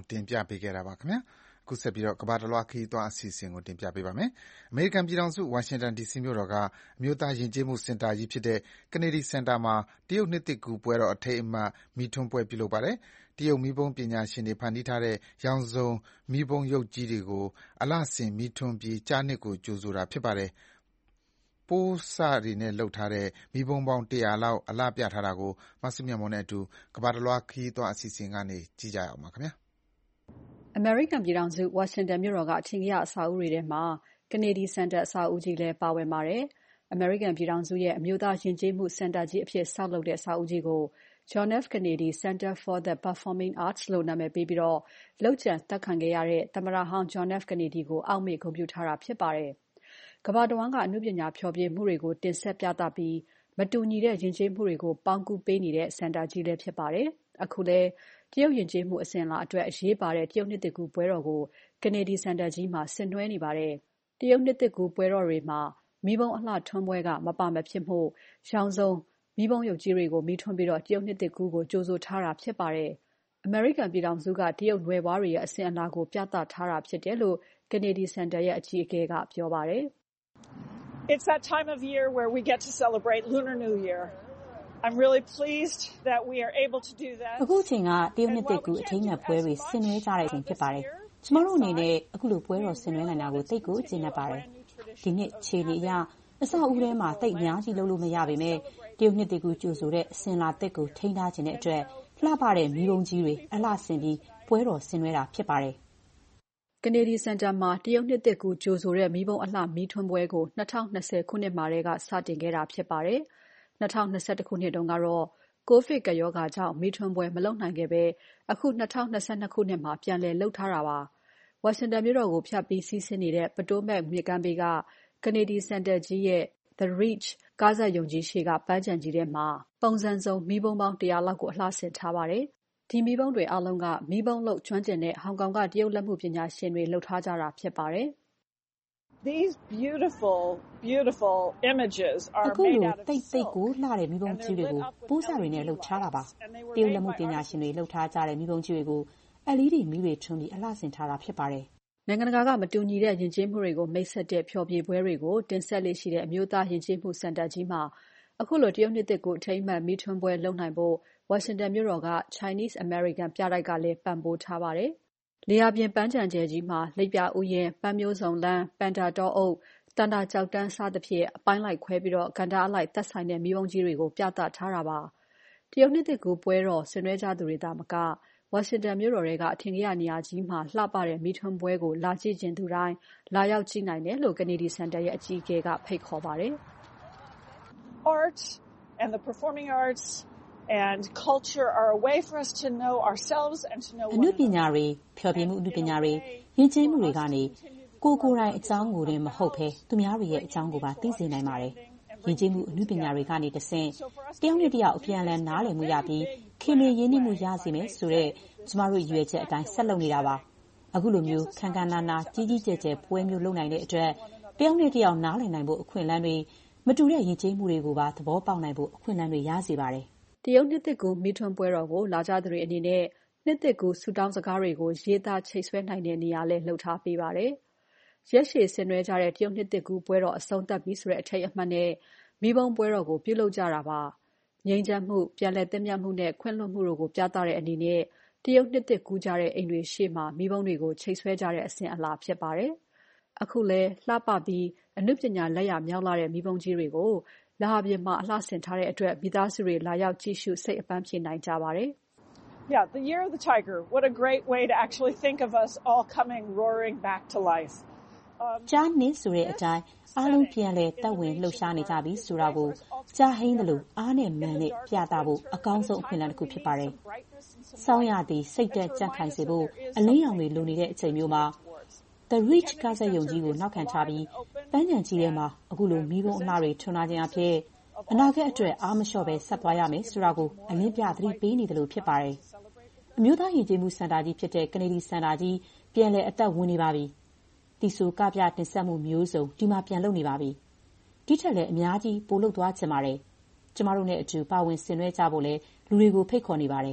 တင်ပြပေးခဲ့တာပါခင်ဗျာ။အခုဆက်ပြီးတော့ကမ္ဘာတလွှားခရီးသွားအစီအစဉ်ကိုတင်ပြပေးပါမယ်။အမေရိကန်ပြည်ထောင်စုဝါရှင်တန်ဒီစီမြို့တော်ကအမျိုးသားယဉ်ကျေးမှုစင်တာကြီးဖြစ်တဲ့ Kennedy Center မှာတရုတ်နှစ်သစ်ကူးပွဲတော်အထိမ်းအမှတ်မီးထွန်းပွဲပြုလုပ်ပါတယ်။တရုတ်မီးပုံပညာရှင်တွေဖန်တီးထားတဲ့ရောင်စုံမီးပုံရုပ်ကြီးတွေကိုအလှဆင်မီးထွန်းပြီးကြားနှစ်ကိုကြိုဆိုတာဖြစ်ပါတယ်။ပိုးစတွေနဲ့လုပ်ထားတဲ့မီးပုံပေါင်းတရာလောက်အလှပြထားတာကိုမဆုမြတ်မွန်နဲ့အတူကမ္ဘာတလွှားခရီးသွားအစီအစဉ်ကနေကြည့်ကြရအောင်ပါခင်ဗျာ။အမေရိကန်ပြည်ထောင်စုဝါရှင်တန်မြို့တော်ကအထင်ကရအဆောက်အဦတွေထဲမှာ Kennedy Center အဆောက်အဦကြီးလည်းပါဝင်ပါတယ်။ အမေရိကန်ပြည်ထောင်စုရဲ့အမျိုးသားယဉ်ကျေးမှုစင်တာကြီးအဖြစ်ဆောက်လုပ်တဲ့အဆောက်အဦကြီးကို John F. Kennedy Center for the Performing Arts လို့နာမည်ပေးပြီးလုပ်ကြံသတ်ခံခဲ့ရတဲ့သမ္မတဟောင်း John F. Kennedy ကိုအောက်မေ့ဂုဏ်ပြုထားတာဖြစ်ပါတယ်။ကမ္ဘာတဝန်းကအနုပညာဖျော်ဖြေမှုတွေကိုတင်ဆက်ပြသပြီးမတူညီတဲ့ယဉ်ကျေးမှုတွေကိုပေါင်းကူးပေးနေတဲ့စင်တာကြီးလည်းဖြစ်ပါတယ်။အခုလည်းတရုတ်ယဉ်ကျေးမှုအစဉ်အလာအတွက်အရေးပါတဲ့တရုတ်နှစ်သစ်ကူးပွဲတော်ကို Kennedy Center ကြီးမှာဆင်နွှဲနေပါတယ်။တရုတ်နှစ်သစ်ကူးပွဲတော်တွေမှာမီးပုံအလှထွန်းပွဲကမပါမဖြစ်မှုရောင်စုံမီးပုံရုပ်ကြီးတွေကိုမီးထွန်းပြီးတော့တရုတ်နှစ်သစ်ကူးကိုကြိုဆိုထားတာဖြစ်ပါတယ်။ အမေရိကန်ပြည်ထောင်စုကတရုတ်နွယ်ဘွားတွေရဲ့အစဉ်အလာကိုပြသထားတာဖြစ်တယ်လို့ Kennedy Center ရဲ့အကြီးအကဲကပြောပါတယ်။ It's that time of year where we get to celebrate Lunar New Year. I'm really pleased that we are able to do that. အခုချိန်ကတရုတ်နှစ်သစ်ကူးအထိမ်းအမှတ်ပွဲတွေဆင်နွှဲကြတဲ့အချိန်ဖြစ်ပါတယ်။ကျမတို့အနေနဲ့အခုလိုပွဲတော်ဆင်နွှဲနိုင်တာကိုသိပ်ကိုကျေနပ်ပါတယ်။ဒီနှစ်ခြေနေအရအဆောက်အဦထဲမှာတိတ်အများကြီးလုပ်လို့မရပေမဲ့တရုတ်နှစ်သစ်ကူးကြိုဆိုတဲ့အစဉ်လာသစ်ကိုထိန်းထားခြင်းတဲ့အတွက်လှပတဲ့မီးပုံကြီးတွေအလှဆင်ပြီးပွဲတော်ဆင်နွှဲတာဖြစ်ပါတယ်။ Kennedy Center မှာတရုတ်နှစ်သစ်ကူးကြိုဆိုတဲ့မီးပုံအလှမီးထွန်းပွဲကို၂၀၂၀ခုနှစ်မှာတည်းကစတင်ခဲ့တာဖြစ်ပါတယ်။၂၀၂၁ခုနှစ်တုန်းကတော့ကိုဗစ်ကပ်ရောဂါကြောင့်မီးထွန်းပွဲမလုပ်နိုင်ခဲ့ဘဲအခု၂၀၂၂ခုနှစ်မှာပြန်လည်လုပ်ထားတာပါ။ဝါရှင်တန်မြို့တော်ကိုဖြတ်ပြီးစီးဆင်းနေတဲ့ Potomac မြစ်ကမ်းဘေးက Kennedy Center ကြီးရဲ့ The Reach ကားစက်ရုံကြီးရှေ့ကပန်းခြံကြီးထဲမှာပုံစံစုံမီးပုံပေါင်းတရာလောက်ကိုအလှဆင်ထားပါတယ်။ဒီမီးပုံတွေအားလုံးကမီးပုံလုပ်ကျွမ်းကျင်တဲ့ဟောင်ကောင်ကတရုတ်လက်မှုပညာရှင်တွေလုပ်ထားကြတာဖြစ်ပါတယ်။ These beautiful beautiful images are made out of silk. တိတ်တိတ်ကိုလှတဲ့မီးပုံကြီးတွေကိုပိုးစတွေနဲ့လှုပ်ထားတာပါ။တရုတ်လက်မှုပညာရှင်တွေလှုပ်ထားကြတဲ့မီးပုံကြီးတွေကို L E D မီးတွေထွန်းပြီးအလှဆင်ထားတာဖြစ်ပါတယ်။နိုင်ငံတကာကမတူညီတဲ့ယဉ်ကျေးမှုတွေကိုမိတ်ဆက်တဲ့ဖျော်ဖြေပွဲတွေကိုတင်ဆက်လေ့ရှိတဲ့အမျိုးသားယဉ်ကျေးမှုစင်တာကြီးမှာအခုလိုတရုတ်နှစ်သစ်ကူးအထိမ်းအမှတ်မီးထွန်းပွဲလုပ်နိုင်ဖို့ဝါရှင်တန်မြို့တော်က Chinese American ပြတိုက်ကလည်းပံ့ပိုးထားပါတယ်။လေယာပြင်ပန်းခြံကျယ်ကြီးမှာလိပ်ပြာဥယျာဉ်၊ပန်းမျိုးစုံလမ်း၊ပန်ဒါတောအုပ်၊သန္တာကျောက်တန်းစသဖြင့်အပိုင်းလိုက်ခွဲပြီးကဏ္ဍအလိုက်သက်ဆိုင်တဲ့မီးပုံကြီးတွေကိုပြသထားတာပါ။တရုတ်နှစ်သစ်ကူးပွဲတော်ဆင်နွှဲကြသူတွေသာမကဝါရှင်တန်မြို့တော်ထဲကအထင်ကရနေရာကြီးမှာလှပတဲ့မီးထွန်းပွဲကိုလာကြည့်ချင်သူတိုင်းလာရောက်ကြည့်နိုင်တယ်လို့ Kennedy Center ရဲ့အကြီးအကဲကဖိတ်ခေါ်ပါတယ်။ Art and the performing arts and culture are a way for us to know ourselves and to know one another. အနုပညာတွေဖျော်ဖြေမှုအနုပညာတွေယဉ်ကျေးမှုတွေကနေကိုကိုယ်တိုင်အကြောင်းကိုတင်မဟုတ်ဘဲသူများတွေရဲ့အကြောင်းကိုပါသိစေနိုင်ပါတယ်။ယဉ်ကျေးမှုအနုပညာတွေကနေတဆင့်တယောက်နဲ့တယောက်အပြန်အလှန်နားလည်မှုရပြီးခင်မင်ရင်းနှီးမှုရစေမယ်ဆိုတဲ့ကျမတို့ရည်ရွယ်ချက်အတိုင်းဆက်လုပ်နေတာပါ။အခုလိုမျိုးခန်းခန်းနာနာကြီးကြီးကျယ်ကျယ်ပွဲမျိုးလုပ်နိုင်တဲ့အတွက်တယောက်နဲ့တယောက်နားလည်နိုင်ဖို့အခွင့်အလမ်းတွေမတူတဲ့ယဉ်ကျေးမှုတွေကိုပါသဘောပေါက်နိုင်ဖို့အခွင့်အလမ်းတွေရစေပါတယ်။တရုတ်နှစ်သစ်ကူးမီးထွန်းပွဲတော်ကိုလာကြသူတွေအနေနဲ့နှစ်သစ်ကူးဆုတောင်းစကားတွေကိုရေးသားချိတ်ဆွဲနိုင်တဲ့နေရာလည်းလှုပ်ထားပေးပါတယ်။ရက်ရှည်ဆင်နွှဲကြတဲ့တရုတ်နှစ်သစ်ကူးပွဲတော်အဆုံးသတ်ပြီဆိုတဲ့အထိမ်းအမှတ်နဲ့မီးပုံပွဲတော်ကိုပြုလုပ်ကြတာပါ။ငြိမ်းချမ်းမှုပြန်လည်သင့်မြတ်မှုနဲ့ခွင့်လွှတ်မှုတို့ကိုပြသတဲ့အနေနဲ့တရုတ်နှစ်သစ်ကူးကြတဲ့အိမ်တွေရှေ့မှာမီးပုံတွေကိုချိတ်ဆွဲကြတဲ့အစဉ်အလာဖြစ်ပါတယ်။အခုလည်းလှပပြီးအနုပညာလက်ရာမြောက်လာတဲ့မီးပုံကြီးတွေကိုလဟာပြင်မှာအလှဆင်ထားတဲ့အတွက်မိသားစုတွေလာရောက်ကြည့်ရှုစိတ်အပန်းဖြေနိုင်ကြပါတယ်။ Yeah, the Year of the Tiger. What a great way to actually think of us all coming roaring back to life. ကြားနှစ်ဆိုတဲ့အတိုင်းအားလုံးပြန်လဲတက်ဝင်လှုပ်ရှားနေကြပြီဆိုတာကိုကြားဟိန်းတယ်လို့အားနဲ့မန်နဲ့ပြသဖို့အကောင်းဆုံးအခွင့်အလမ်းတစ်ခုဖြစ်ပါတယ်။ဆောင်းရသည်စိတ်တက်ကြံ့ခိုင်စေဖို့အလင်းရောင်တွေလိုနေတဲ့အချိန်မျိုးမှာ The Reach ကားစက်ရုံကြီးကိုနောက်ခံထားပြီးပန်းခြံကြီးထဲမှာအခုလိုမီးပုံအလှတွေထွန်းထားခြင်းအဖြစ်အနာဂတ်အတွက်အားမလျှော့ပဲဆက်သွားရမယ်ဆိုတာကိုအလင်းပြသတိပေးနေတယ်လို့ဖြစ်ပါတယ်။အမျိုးသားယဉ်ကျေးမှုစင်တာကြီးဖြစ်တဲ့ Kennedy Center ကြီးပြန်လည်အသက်ဝင်နေပါပြီ။တီဆိုကပြတင်ဆက်မှုမျိုးစုံဒီမှာပြန်လုပ်နေပါပြီ။ဒီထက်လည်းအများကြီးပိုလုပ်သွားချင်ပါတယ်။ကျမတို့နဲ့အတူပါဝင်ဆင်နွှဲကြဖို့လဲလူတွေကိုဖိတ်ခေါ်နေပါတယ်။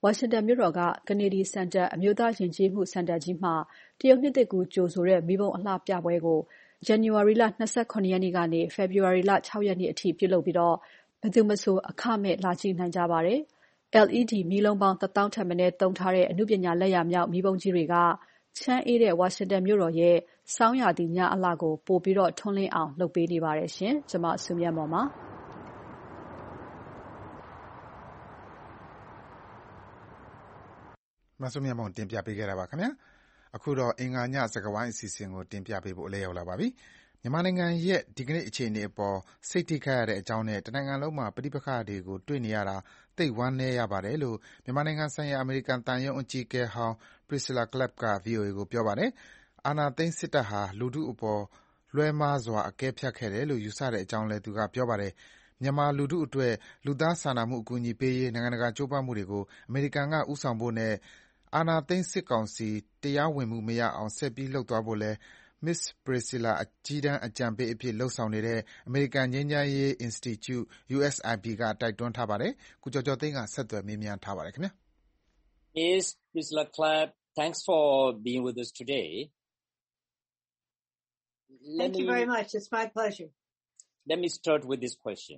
ဝါရှင်တန်မြို့တော်က Kennedy Center အမျိုးသားယဉ်ကျေးမှုစင်တာကြီးမှာတရုတ်နှစ်သစ်ကူးကြိုဆိုတဲ့မီးပုံအလှပြပွဲကို ဇန်နဝါရီလ၂၇ ရက်နေ့ကနေ ဖေဖော်ဝါရီလ၆ ရက်နေ့အထိပြုလုပ်ပြီးဘယ်သူမဆိုအခမဲ့လာကြည့်နိုင်ကြပါတယ်။ အယ်လ် အီ ဒီ မီးလုံးပေါင်းတစ်သောင်းထက်မနည်းသုံးထားတဲ့အနုပညာလက်ရာမြောက်မီးပုံကြီးတွေကချမ်းအေးတဲ့ဝါရှင်တန်မြို့တော်ရဲ့ဆောင်းရာသီညအလှကိုပိုပြီးထွန်းလင်းအောင်လုပ်ပေးနေပါတယ်ရှင်။ကျွန်မစုမြတ်မွန်ပါမဆုမြတ်မွန်တင်ပြပေးခဲ့တာပါခင်ဗျာအခုတော့အင်္ဂါညစကားဝိုင်းအစီအစဉ်ကိုတင်ပြပေးဖို့အလဲရောက်လာပါပြီမြန်မာနိုင်ငံရဲ့ဒီကနေ့အခြေအနေအပေါ်စိတ်ထိခိုက်ရတဲ့အကြောင်းနဲ့တနိုင်ငံလုံးမှာပဋိပက္ခတွေကိုတွေ့နေရတာသိဝမ်းနည်းရပါတယ်လို့မြန်မာနိုင်ငံဆိုင်ရာအမေရိကန်တန်ယုံအကြီးအကဲဟောင်း Priscilla Clapp က ဗွီအိုအေ ကိုပြောပါတယ်အာဏာသိမ်းစစ်တပ်ဟာလူထုအပေါ်လွှဲမှားစွာအကဲဖြတ်ခဲ့တယ်လို့ယူဆတဲ့အကြောင်းလည်းသူကပြောပါတယ်မြန်မာလူထုအတွက်လူသားစာနာမှုအကူအညီပေးရေးနိုင်ငံတကာကြိုးပမ်းမှုတွေကိုအမေရိကန်ကဦးဆောင်ဖို့နဲ့အာဏာသိမ်းစစ်ကောင်စီတရားဝင်မှုမရအောင်ဆက်ပြီးလုပ်သွားဖို့လည်း Miss Priscilla အကြီးတန်းအကြံပေးအဖြစ်လုပ်ဆောင်နေတဲ့ American ငြိမ်းချမ်းရေး Institute ယူ အက်စ် အိုင် ပီ ကတိုက်တွန်းထားပါတယ်။ကိုကျော်ကျော်သိန်းကဆက်သွယ်မေးမြန်းထားပါတယ်ခင်ဗျာ။ Miss Priscilla Clapp, thanks for being with us today. Thank you very much. It's my pleasure. Let me start with this question.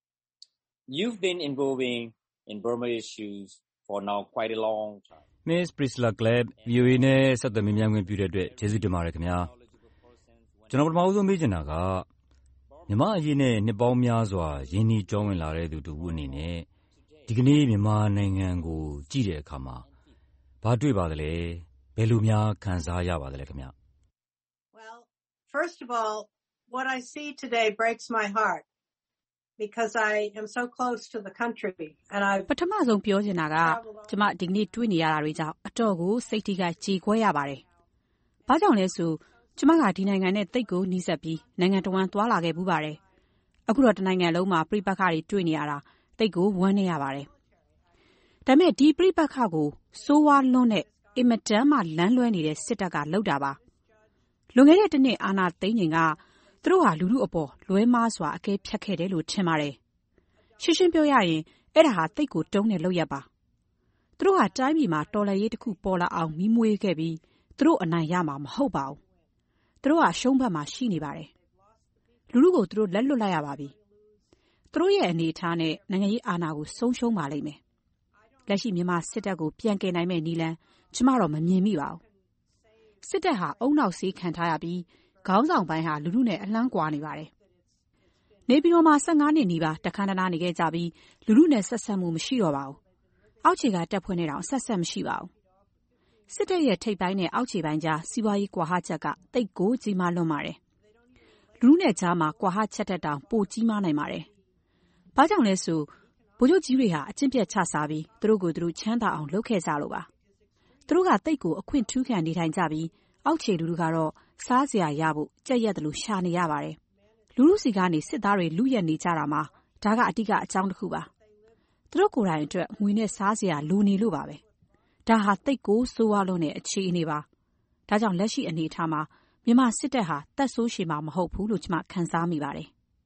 You've been involving in Burma issues for now quite a long time. Miss Priscilla Clapp, ဗွီအိုအေ နဲ့ဆက်သွယ်မေးမြန်းခွင့်ပြုတဲ့အတွက်ကျေးဇူးတင်ပါတယ်ခင်ဗျာ။ကျွန်တော်ပထမဆုံးမေးချင်တာကမြန်မာအရေးနဲ့နှစ်ပေါင်းများစွာရင်းနှီးကြောဝင်လာတဲ့သူတူအနေနဲ့ဒီကနေ့မြန်မာနိုင်ငံကိုကြည့်တဲ့အခါမှာဘာတွေ့ပါသလဲဘယ်လိုများခံစားရပါသလဲခင်ဗျာ။ Well, first of all, what I see today breaks my heart because I am so close to the country and I ပထမဆုံးပြောချင်တာကကျမဒီကနေ့တွေ့နေရတာတွေကြောင့်အတော့ကိုစိတ်ထိခိုက်ကြေကွဲရပါတယ်။ဘာကြောင့်လဲဆိုကျမကဒီနိုင်ငံနဲ့တိတ်ကိုနှီးဆက်ပြီးနိုင်ငံတော်ဝန်သွားလာခဲ့မှုပါတယ်။အခုတော့တနိုင်ငံလုံးမှာပြိပက္ခတွေတွေ့နေရတာတိတ်ကိုဝမ်းနည်းရပါတယ်။ဒါပေမဲ့ဒီပြိပက္ခကိုစိုးဝါးလွန်းတဲ့အင်မတန်မှလမ်းလွဲနေတဲ့စစ်တပ်ကလုပ်တာပါ။လွန်ခဲ့တဲ့တစ်နှစ်အာဏာသိမ်းချိန်ကသူတို့ဟာလူထုအပေါ်လွဲမှားစွာအကဲဖြတ်ခဲ့တယ်လို့ထင်ပါတယ်။ရှင်းရှင်းပြောရရင်အဲ့ဒါဟာတိတ်ကိုတုံးတဲ့လုပ်ရပါ။သူတို့ဟာတိုင်းပြည်မှာတော်လှန်ရေးတစ်ခုပေါ်လာအောင်မီးမွေးခဲ့ပြီးသူတို့အနိုင်ရမှာမဟုတ်ပါဘူး။သူတို့ဟာရှုံးဘက်မှာရှိနေပါတယ်။လူထုကိုသူတို့လက်လွတ်လိုက်ရပါပြီ။သူတို့ရဲ့အနေအထားနဲ့နိုင်ငံရေးအာဏာကိုဆုံးရှုံးပါလိမ့်မယ်။လက်ရှိမြန်မာစစ်တပ်ကိုပြန်ကယ်နိုင်မဲ့နည်းလမ်းကျမတော့မမြင်မိပါဘူး။စစ်တပ်ဟာအုံနောက်ဆေးခံထားရပြီးခေါင်းဆောင်ပိုင်းဟာလူထုနဲ့အလှမ်းကွာနေပါတယ်။နေပြည်တော်မှာ၁၅နှစ်နီးပါးတခမ်းတနားနေခဲ့ကြပြီးလူထုနဲ့ဆက်ဆက်မှုမရှိတော့ပါဘူး။အောက်ခြေကတက်ဖွဲ့နေတာဆက်ဆက်မရှိပါဘူး။စစ်တပ်ရဲ့ထိပ်ပိုင်းနဲ့အောက်ခြေပိုင်းကြားစီးပွားရေးကွာဟချက်ကတိတ်ကိုကြီးမားလွန်းပါတယ်။လူထုနဲ့ကြားမှာကွာဟချက်တက်တောင်ပိုကြီးမားနိုင်ပါတယ်။ဘာကြောင့်လဲဆိုဗိုလ်ချုပ်ကြီးတွေဟာအကျင့်ပြတ်ချစားပြီးသူတို့ကိုယ်သူတို့ချမ်းသာအောင်လုပ်ခဲ့ကြလို့ပါ။သူတို့ကတိတ်ကိုအခွင့်ထူးခံနေထိုင်ကြပြီးအောက်ခြေလူထုကတော့စားစရာရဖို့ကြက်ရက်တယ်လို့ရှာနေရပါတယ်။လူလူစီကနေစစ်သားတွေလူရက်နေကြတာမှာဒါကအတိကအကြောင်းတစ်ခုပါ။သူတို့ကိုယ်တိုင်အတွက်ငွေနဲ့စားစရာလိုနေလို့ပါပဲ။ဒါဟာတိတ်ကိုဆိုးဝါးလွန်းတဲ့အခြေအနေပါ။ဒါကြောင့်လက်ရှိအနေအထားမှာမြန်မာစစ်တပ်ဟာတက်ဆိုးရှည်မှာမဟုတ်ဘူးလို့ကျွန်မခန်းစားမိပါတယ်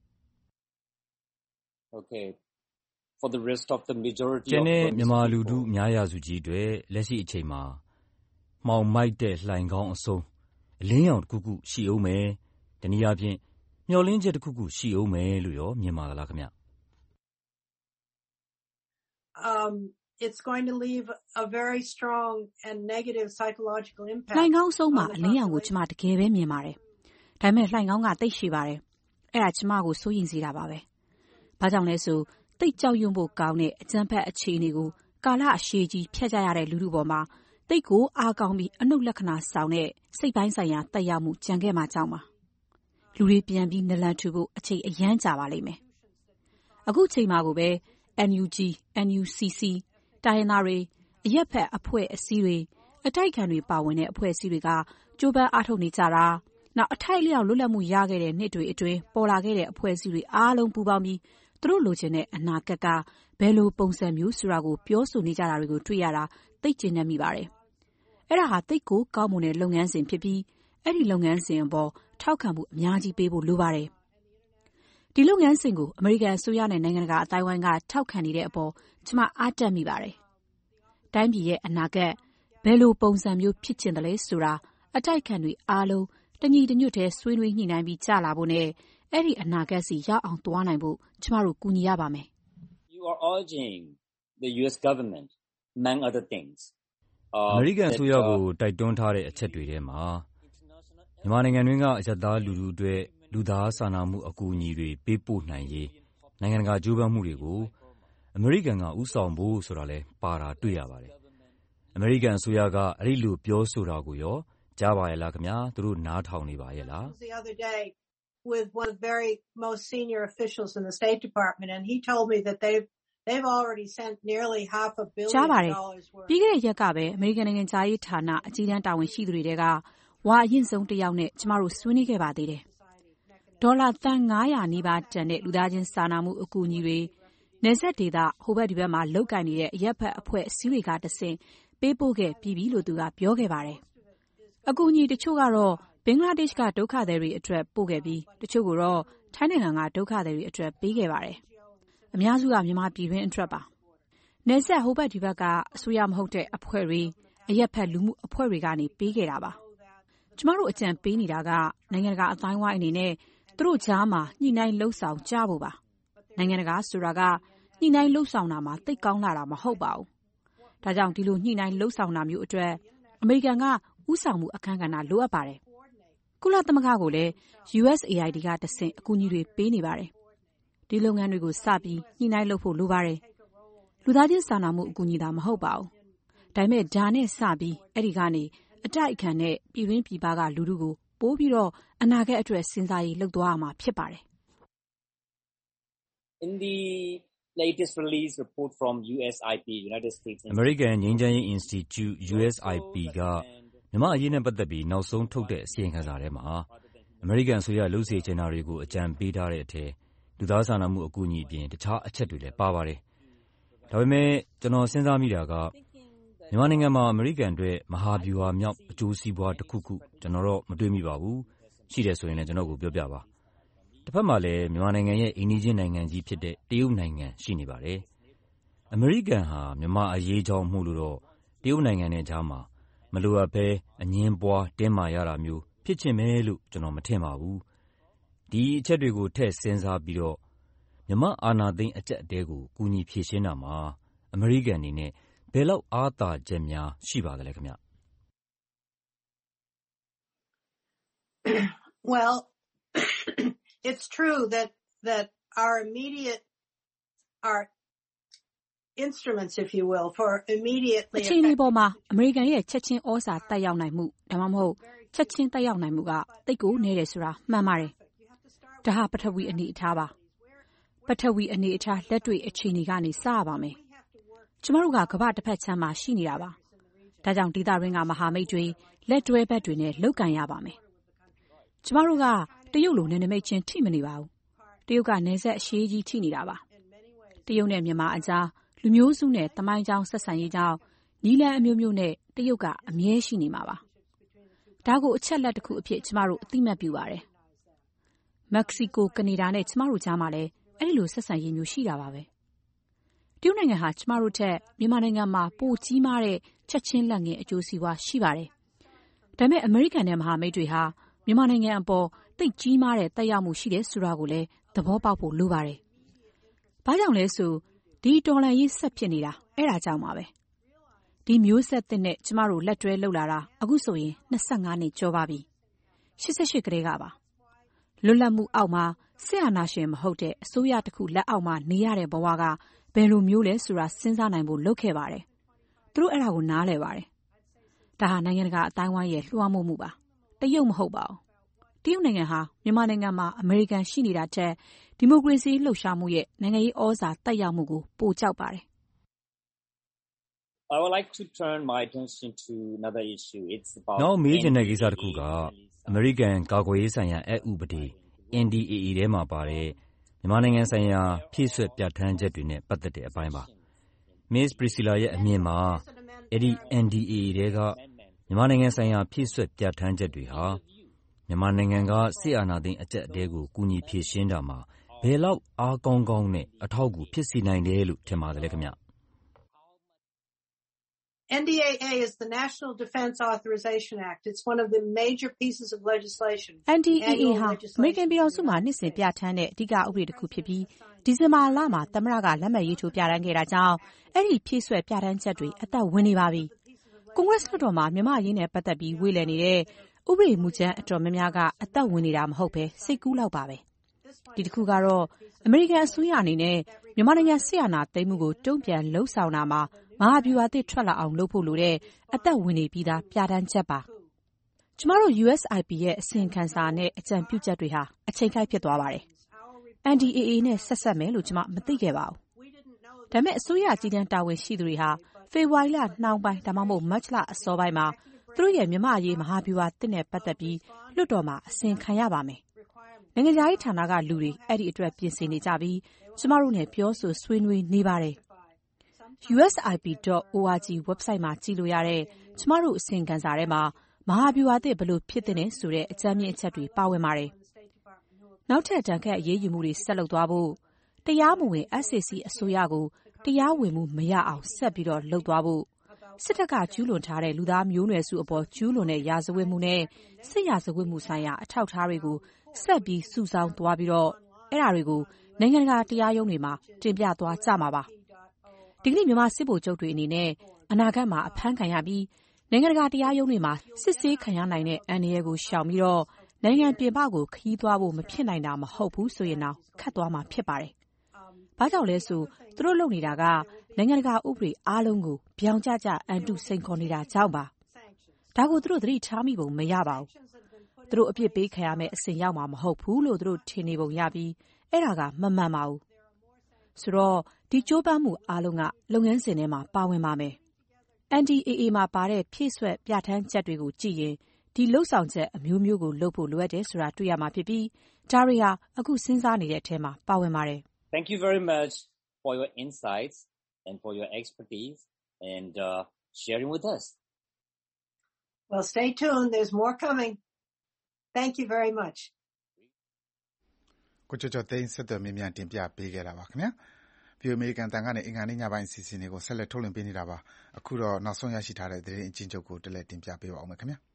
။ Okay. For the rest of the majority ကျန်တဲ့မြန်မာလူထုအများရာစုကြီးတွေလက်ရှိအချိန်မှာမှောင်မိုက်တဲ့လှိုင်ကောင်းအစုံအလင်းရောင်တစ်ခုခုရှိအောင်မယ်တနည်းအားဖြင့်မျှော်လင့်ချက်တစ်ခုခုရှိအောင်မယ်လို့ရောမြင်ပါလားခင်ဗျ Um it's going to leave a very strong and negative psychological impact လှိုင်ကောင်းအစုံမှာအလင်းရောင်ကိုကျမတကယ်ပဲမြင်ပါတယ်ဒါပေမဲ့လှိုင်ကောင်းကတိတ်ရှိပါတယ်အဲ့ဒါကျမကိုစိုးရင်စေတာပါပဲဘာကြောင့်လဲဆိုတိတ်ကြောက်ရွံ့ဖို့ကောင်းတဲ့အကြမ်းဖက်အခြေအနေကိုကာလအရှည်ကြီးဖျက်ကြရတဲ့လူထုပေါ်မှာတိတ်ကိုအားကောင်းပြီးအနုလက္ခဏာဆောင်တဲ့စိတ်ပိုင်းဆိုင်ရာတက်ရောက်မှုကြံခဲ့မှကြောင်းပါလူတွေပြန်ပြီးနလန်ထူဖို့အချိန်အရမ်းကြာပါလိမ့်မယ်အခုချိန်မှာကိုပဲ အန် ယူ ဂျီ အန် ယူ စီ စီ တိုင်းရင်းသားတွေအရက်ဖက်အဖွဲ့အစည်းတွေအတိုက်ခံတွေပါဝင်တဲ့အဖွဲ့အစည်းတွေကကြိုးပမ်းအားထုတ်နေကြတာနောက်အထိုက်လျောက်လွတ်လပ်မှုရခဲ့တဲ့နှစ်တွေအတွင်းပေါ်လာခဲ့တဲ့အဖွဲ့အစည်းတွေအားလုံးပူးပေါင်းပြီးသူတို့လိုချင်တဲ့အနာဂတ်ကဘယ်လိုပုံစံမျိုးဆိုတာကိုပြောဆိုနေကြတာတွေကိုတွေ့ရတာသိကျင်နေမိပါတယ်အဲ့ဒါဟာသိကိုကောင်းမွန်တဲ့လုပ်ငန်းစဉ်ဖြစ်ပြီးအဲ့ဒီလုပ်ငန်းစဉ်အပေါ်ထောက်ခံမှုအများကြီးပေးဖို့လိုပါတယ်ဒီလုပ်ငန်းစဉ်ကိုအမေရိကန်အစိုးရနဲ့နိုင်ငံတကာအတိုင်းအဝိုင်းကထောက်ခံနေတဲ့အပေါ်ကျွန်မအားတက်မိပါတယ်တိုင်းပြည်ရဲ့အနာဂတ်ဘယ်လိုပုံစံမျိုးဖြစ်ချင်တယ်လဲဆိုတာအတိုက်အခံတွေအားလုံးတညီတညွတ်တည်းဆွေးနွေးညှိနှိုင်းပြီးကြလာဖို့နဲ့အဲ့ဒီအနာဂတ်စီရောက်အောင်သွားနိုင်ဖို့ကျမတို့ကူညီရပါမယ်။ You are urging the U S government, among other things. အမေရိကန်အစိုးရကိုတိုက်တွန်းထားတဲ့အချက်တွေထဲမှာမြန်မာနိုင်ငံတွင်းကအရပ်သားလူထုအတွက်လူသားစာနာမှုအကူအညီတွေပေးပို့နိုင်ရေးနိုင်ငံတကာကြိုးပမ်းမှုတွေကိုအမေရိကန်ကဦးဆောင်ဖို့ဆိုတာလဲပါတာတွေ့ရပါတယ်။အမေရိကန်အစိုးရကအဲ့ဒီလိုပြောဆိုတာကိုရောကြားပါရဲ့လားခင်ဗျာသူတို့နားထောင်နေပါရဲ့လား The other day with one of the very most senior officials in the State Department and he told me that they've they've already sent nearly half a billion dollars worth. ပြီးခဲ့တဲ့ရက်ကပဲအမေရိကန်နိုင်ငံသားရေးဌာနအကြီးတန်းတာဝန်ရှိသူတွေကဝါအရင်ဆုံးတစ်ယောက်နဲ့ကျမတို့ဆွေးနွေးခဲ့ပါသေးတယ်။ဒေါ်လာသန်း၅ရာနီးပါးတန်တဲ့လူသားချင်းစာနာမှုအကူအညီတွေနယ်စပ်ဒေသဟိုဘက်ဒီဘက်မှာလုတ်ကင်နေတဲ့အရက်ဖက်အဖွဲ့အစည်းတွေကတဆင့်ပေးပို့ခဲ့ပြီးပြီလို့သူကပြောခဲ့ပါတယ်။အကူအညီတချို့ကတော့ဘင်္ဂလားဒေ့ရှ်ကဒုက္ခသည်တွေအတွက်ပို့ခဲ့ပြီးတချို့ကတော့ထိုင်းနိုင်ငံကဒုက္ခသည်တွေအတွက်ပေးခဲ့ပါတယ်။အများစုကမြန်မာပြည်တွင်းအတွက်ပါ။နယ်စပ်ဟိုဘက်ဒီဘက်ကအစိုးရမဟုတ်တဲ့အဖွဲ့တွေအရက်ဖက်လူမှုအဖွဲ့တွေကနေပေးခဲ့တာပါ။ကျမတို့အကြံပေးနေတာကနိုင်ငံတကာအတိုင်းဝိုင်းအနေနဲ့သူတို့ကြားမှာညှိနှိုင်းလှုပ်ဆောင်ကြဖို့ပါ။နိုင်ငံတကာဆိုတာကညှိနှိုင်းလှုပ်ဆောင်တာမှာသိကောင်းလာတာမဟုတ်ပါဘူး။ဒါကြောင့်ဒီလိုညှိနှိုင်းလှုပ်ဆောင်တာမျိုးအတွက်အမေရိကန်ကဥဆောင်မှုအခမ်းကဏ္ဍလိုအပ်ပါတယ်။ကုလသမဂ္ဂကိုလည်း U S A I D ကတဆင့်အကူအညီတွေပေးနေပါတယ်။ဒီလုပ်ငန်းတွေကိုစပြီးညှိနှိုင်းလုပ်ဖို့လိုပါတယ်။လူသားချင်းစာနာမှုအကူအညီသာမဟုတ်ပါဘူး။ဒါပေမဲ့ဒါနဲ့စပြီးအဲ့ဒီကနေအတိုက်အခံနဲ့ပြည်တွင်းပြည်ပကလူထုကိုပိုးပြီးတော့အနာဂတ်အတွက်စဉ်းစားရေးလုပ်သွားရမှာဖြစ်ပါတယ်။ In the latest release report from U S I P United States American ငြိမ်းချမ်းရေး Institute U S I P ကမြန်မာအရေးနဲ့ပတ်သက်ပြီးနောက်ဆုံးထုတ်တဲ့အစီရင်ခံစာထဲမှာအမေရိကန်အစိုးရလှုပ်စေချင်တာတွေကိုအကြံပေးထားတဲ့အထက်လူသားစာနာမှုအကူအညီအပြင်တခြားအချက်တွေလည်းပါပါတယ်။ဒါပေမဲ့ကျွန်တော်စဉ်းစားမိတာကမြန်မာနိုင်ငံမှာအမေရိကန်အတွက်မဟာဗျူဟာမြောက်အကျိုးစီးပွားတစ်ခုခုကျွန်တော်တော့မတွေ့မိပါဘူး။ရှိတယ်ဆိုရင်လည်းကျွန်တော်ကိုပြောပြပါ။တစ်ဖက်မှာလည်းမြန်မာနိုင်ငံရဲ့အိမ်နီးချင်းနိုင်ငံကြီးဖြစ်တဲ့တရုတ်နိုင်ငံရှိနေပါတယ်။အမေရိကန်ဟာမြန်မာအရေးကြောင့်မို့လို့တော့တရုတ်နိုင်ငံနဲ့ကြားမှာမလိုအပ်ဘဲအငင်းပွားတင်းမာရတာမျိုးဖြစ်ချင်မယ်လို့ကျွန်တော်မထင်ပါဘူး။ဒီအချက်တွေကိုထည့်စဉ်းစားပြီးတော့မြန်မာအာဏာသိမ်းအကျပ်အတဲကိုကူညီဖြေရှင်းတာမှာအမေရိကန်အနေနဲ့ဘယ်လောက်အားသာချက်များရှိပါသလဲခင်ဗျ Well, it's true that that our immediate our instruments, if you will, for immediately အချိန်ဒီပေါ်မှာအမေရိကန်ရဲ့ချက်ချင်းဩဇာတက်ရောက်နိုင်မှုဒါမှမဟုတ်ချက်ချင်းတက်ရောက်နိုင်မှုကတိတ်ကိုနေတယ်ဆိုတာမှန်ပါတယ်။ဒါဟာပထဝီအနေအထားပါ။ပထဝီအနေအထားလက်တွေ့အခြေအနေကနေစရပါမယ်။ကျမတို့ကကမ္ဘာတစ်ဖက်ခြမ်းမှာရှိနေတာပါ။ဒါကြောင့်ဒေသရင်းကမဟာမိတ်တွေလက်တွဲဘက်တွေနဲ့လုပ်ကန်ရပါမယ်။ကျမတို့ကတရုတ်လိုနယ်နိမိတ်ချင်းထိမနေပါဘူး။တရုတ်ကနယ်စပ်အရှေးကြီးထိနေတာပါ။တရုတ်နဲ့မြန်မာအကြားလူမျိုးစုနဲ့တမိုင်းကြောင်းဆက်ဆံရေးကြောင့်နီလန်အမျိုးမျိုးနဲ့တရုတ်ကအမြဲရှိနေမှာပါ။ဒါကိုအချက်လက်တစ်ခုအဖြစ်ကျမတို့အသိမှတ်ပြုပါတယ်။မက္ကဆီကိုကနေဒါနဲ့ကျမတို့ကြားမှာလည်းအဲ့ဒီလိုဆက်ဆံရေးမျိုးရှိတာပါပဲ။တရုတ်နိုင်ငံဟာကျမတို့ထက်မြန်မာနိုင်ငံမှာပိုကြီးမားတဲ့ချက်ချင်းလက်ငင်းအကျိုးစီးပွားရှိပါတယ်။ဒါပေမဲ့အမေရိကန်နဲ့မဟာမိတ်တွေဟာမြန်မာနိုင်ငံအပေါ်သိပ်ကြီးမားတဲ့သက်ရောက်မှုရှိတယ်ဆိုတာကိုလည်းသဘောပေါက်ဖို့လိုပါတယ်။ဘာကြောင့်လဲဆိုဒီတော်လှန်ရေးဆက်ဖြစ်နေတာအဲ့ဒါကြောင့်ပါပဲ။ဒီမျိုးဆက်သစ်နဲ့ကျမတို့လက်တွဲလှုပ်လာတာအခုဆိုရင်၂၅နှစ်ကျော်ပါပြီ။၈၈ကတည်းကပါ။လွတ်လပ်မှုအောက်မှာစစ်အာဏာရှင်မဟုတ်တဲ့အစိုးရတစ်ခုလက်အောက်မှာနေရတဲ့ဘဝကဘယ်လိုမျိုးလဲဆိုတာစဉ်းစားနိုင်ဖို့လုပ်ခဲ့ပါတယ်။သူတို့အဲ့ဒါကိုနားလည်ပါတယ်။ဒါဟာနိုင်ငံတကာအတိုင်းဝိုင်းရဲ့လွှမ်းမိုးမှုပါ။တရုတ်မဟုတ်ပါဘူး။တရုတ်နိုင်ငံဟာမြန်မာနိုင်ငံမှာအမေရိကန်ရှိနေတာတဲ့ဒီမိုကရေစီလှုပ်ရှားမှုရဲ့နိုင်ငံရေးဩဇာတက်ရောက်မှုကိုပိုကြောက်ပါတယ် I would like to turn my attention to another issue. It's about နောက်မေးချင်တဲ့ကိစ္စတစ်ခုကအမေရိကန်ကာကွယ်ရေးဆိုင်ရာအက်ဥပဒေ N D A A ထဲမှာပါတဲ့မြန်မာနိုင်ငံဆိုင်ရာဖြည့်စွက်ပြဋ္ဌာန်းချက်တွေနဲ့ပတ်သက်တဲ့အပိုင်းပါ Miss Priscilla ရဲ့အမြင်မှာအဲ့ဒီ N D A A ထဲကမြန်မာနိုင်ငံဆိုင်ရာဖြည့်စွက်ပြဋ္ဌာန်းချက်တွေဟာမြန်မာနိုင်ငံကစစ်အာဏာသိမ်းအကျပ်အတဲကိုကူညီဖြေရှင်းတာမှာဘယ်လောက်အားကောင်းကောင်းနဲ့အထောက်အကူဖြစ်စေနိုင်တယ်လို့ထင်ပါတယ်ခင်ဗျ N D A A is the National Defense Authorization Act. It's one of the major pieces of legislation. N D A A ဟာအမေရိကန်ပြည်ထောင်စုမှာနှစ်စဉ်ပြဋ္ဌာန်းတဲ့အဓိကဥပဒေတစ်ခုဖြစ်ပြီးဒီဇင်ဘာလမှာသမ္မတကလက်မှတ်ရေးထိုးပြဋ္ဌာန်းခဲ့တာကြောင့်အဲ့ဒီဖြည့်ဆွက်ပြဋ္ဌာန်းချက်တွေအသက်ဝင်နေပါပြီ။ ကွန်ဂရက်လွှတ်တော်မှာမြန်မာအရေးနဲ့ပတ်သက်ပြီးဝေလည်နေတဲ့ဥပဒေမူကြမ်းအတော်များများကအသက်ဝင်နေတာမဟုတ်ပဲစိတ်ကူးလောက်ပါပဲ။ဒီတစ်ခုကတော့အမေရိကန်အစိုးရအနေနဲ့မြန်မာနိုင်ငံစစ်အာဏာသိမ်းမှုကိုတုံ့ပြန်လှုပ်ဆောင်တာမှာမဟာဗျူဟာသစ်ထွက်လာအောင်လုပ်ဖို့လိုတဲ့အသက်ဝင်နေပြီးသားပြဋ္ဌာန်းချက်ပါ။ကျမတို့ U S I P ရဲ့အစီရင်ခံစာနဲ့အကြံပြုချက်တွေဟာအချိန်ကိုက်ဖြစ်သွားပါတယ်။ N D A A နဲ့ဆက်ဆက်မယ်လို့ကျမမသိခဲ့ပါဘူး။ဒါပေမဲ့အစိုးရအကြီးတန်းတာဝန်ရှိသူတွေဟာဖေဖော်ဝါရီလနှောင်းပိုင်းဒါမှမဟုတ်မတ်လအစောပိုင်းမှာသူတို့ရဲ့မြန်မာအရေးမဟာဗျူဟာသစ်နဲ့ပတ်သက်ပြီးလွှတ်တော်မှာအစီရင်ခံရပါမယ်။နိုင်ငံခြားရေးဌာနကလူတွေအဲ့ဒီအတွက်ပြင်ဆင်နေကြပြီးကျမတို့နဲ့ပြောဆိုဆွေးနွေးနေပါတယ်။ U S I P dot org website မှာကြည့်လို့ရတဲ့ကျမတို့အစီရင်ခံစာထဲမှာမဟာဗျူဟာသစ်ဘယ်လိုဖြစ်တဲ့ဆိုတဲ့အကြမ်းမြင့်အချက်တွေပါဝင်ပါတယ်။နောက်ထပ်တန်ခတ်အရေးယူမှုတွေဆက်လုပ်သွားဖို့တရားမဝင် S A C အစိုးရကိုတရားဝင်မှုမရအောင်ဆက်ပြီးတော့လုပ်သွားဖို့စစ်တပ်ကကျူးလွန်ထားတဲ့လူသားမျိုးနွယ်စုအပေါ်ကျူးလွန်တဲ့ရာဇဝတ်မှုနဲ့စစ်ရာဇဝတ်မှုဆိုင်ရာအထောက်အထားတွေကိုဆက်ပြီးစုဆောင်းသွားပြီးတော့အဲ့ဒါတွေကိုနိုင်ငံတကာတရားရုံးတွေမှာတင်ပြသွားကြမှာပါ။ဒီကနေ့မြန်မာစစ်ဗိုလ်ချုပ်တွေအနေနဲ့အနာဂတ်မှာအဖမ်းခံရပြီးနိုင်ငံတကာတရားရုံးတွေမှာစစ်ဆေးခံရနိုင်တဲ့အန္တရာယ်ကိုရှောင်ပြီးတော့နိုင်ငံပြင်ပကိုခရီးသွားဖို့မဖြစ်နိုင်တာမဟုတ်ဘူးဆိုရင်တော့ခတ်သွားမှာဖြစ်ပါတယ်။ဘာကြောင့်လဲဆိုသူတို့လုပ်နေတာကနိုင်ငံတကာဥပဒေအားလုံးကိုပြောင်ကျကျအန်တုစိန်ခေါ်နေတာကြောင့်ပါ။ဒါကိုသူတို့သတိထားမိပုံမရပါဘူး။သူတို့အပြစ်ပေးခံရမယ့်အစဉ်ရောက်မှာမဟုတ်ဘူးလို့သူတို့ထင်နေပုံရပြီးအဲ့ဒါကမမှန်ပါဘူး။ဆိုတော့ဒီကြိုးပမ်းမှုအားလုံးကလုပ်ငန်းစဉ်ထဲမှာပါဝင်ပါမယ်။ N D A A မှာပါတဲ့ဖြည့်ဆွက်ပြဋ္ဌာန်းချက်တွေကိုကြည့်ရင်ဒီလှုပ်ဆောင်ချက်အမျိုးမျိုးကိုလုပ်ဖို့လိုအပ်တယ်ဆိုတာတွေ့ရမှာဖြစ်ပြီးဒါတွေဟာအခုစဉ်းစားနေတဲ့အထဲမှာပါဝင်ပါတယ်။ Thank you very much for your insights and for your expertise and uh, sharing with us. Well, stay tuned. There's more coming. Thank you very much. ကိုကျော်ကျော်သိန်းဆက်သွယ်မြင်တင်ပြပေးခဲ့တာပါခင်ဗျာ။ VOA American တန်ကနေအင်္ဂါနေ့ညပိုင်းအစီအစဉ်တွေကိုဆက်လက်ထုတ်လွှင့်ပေးနေတာပါ။အခုတော့နောက်ဆုံးရရှိထားတဲ့သတင်းအကျဉ်းချုပ်ကိုတလက်တင်ပြပေးပါဦးမယ်ခင်ဗျာ။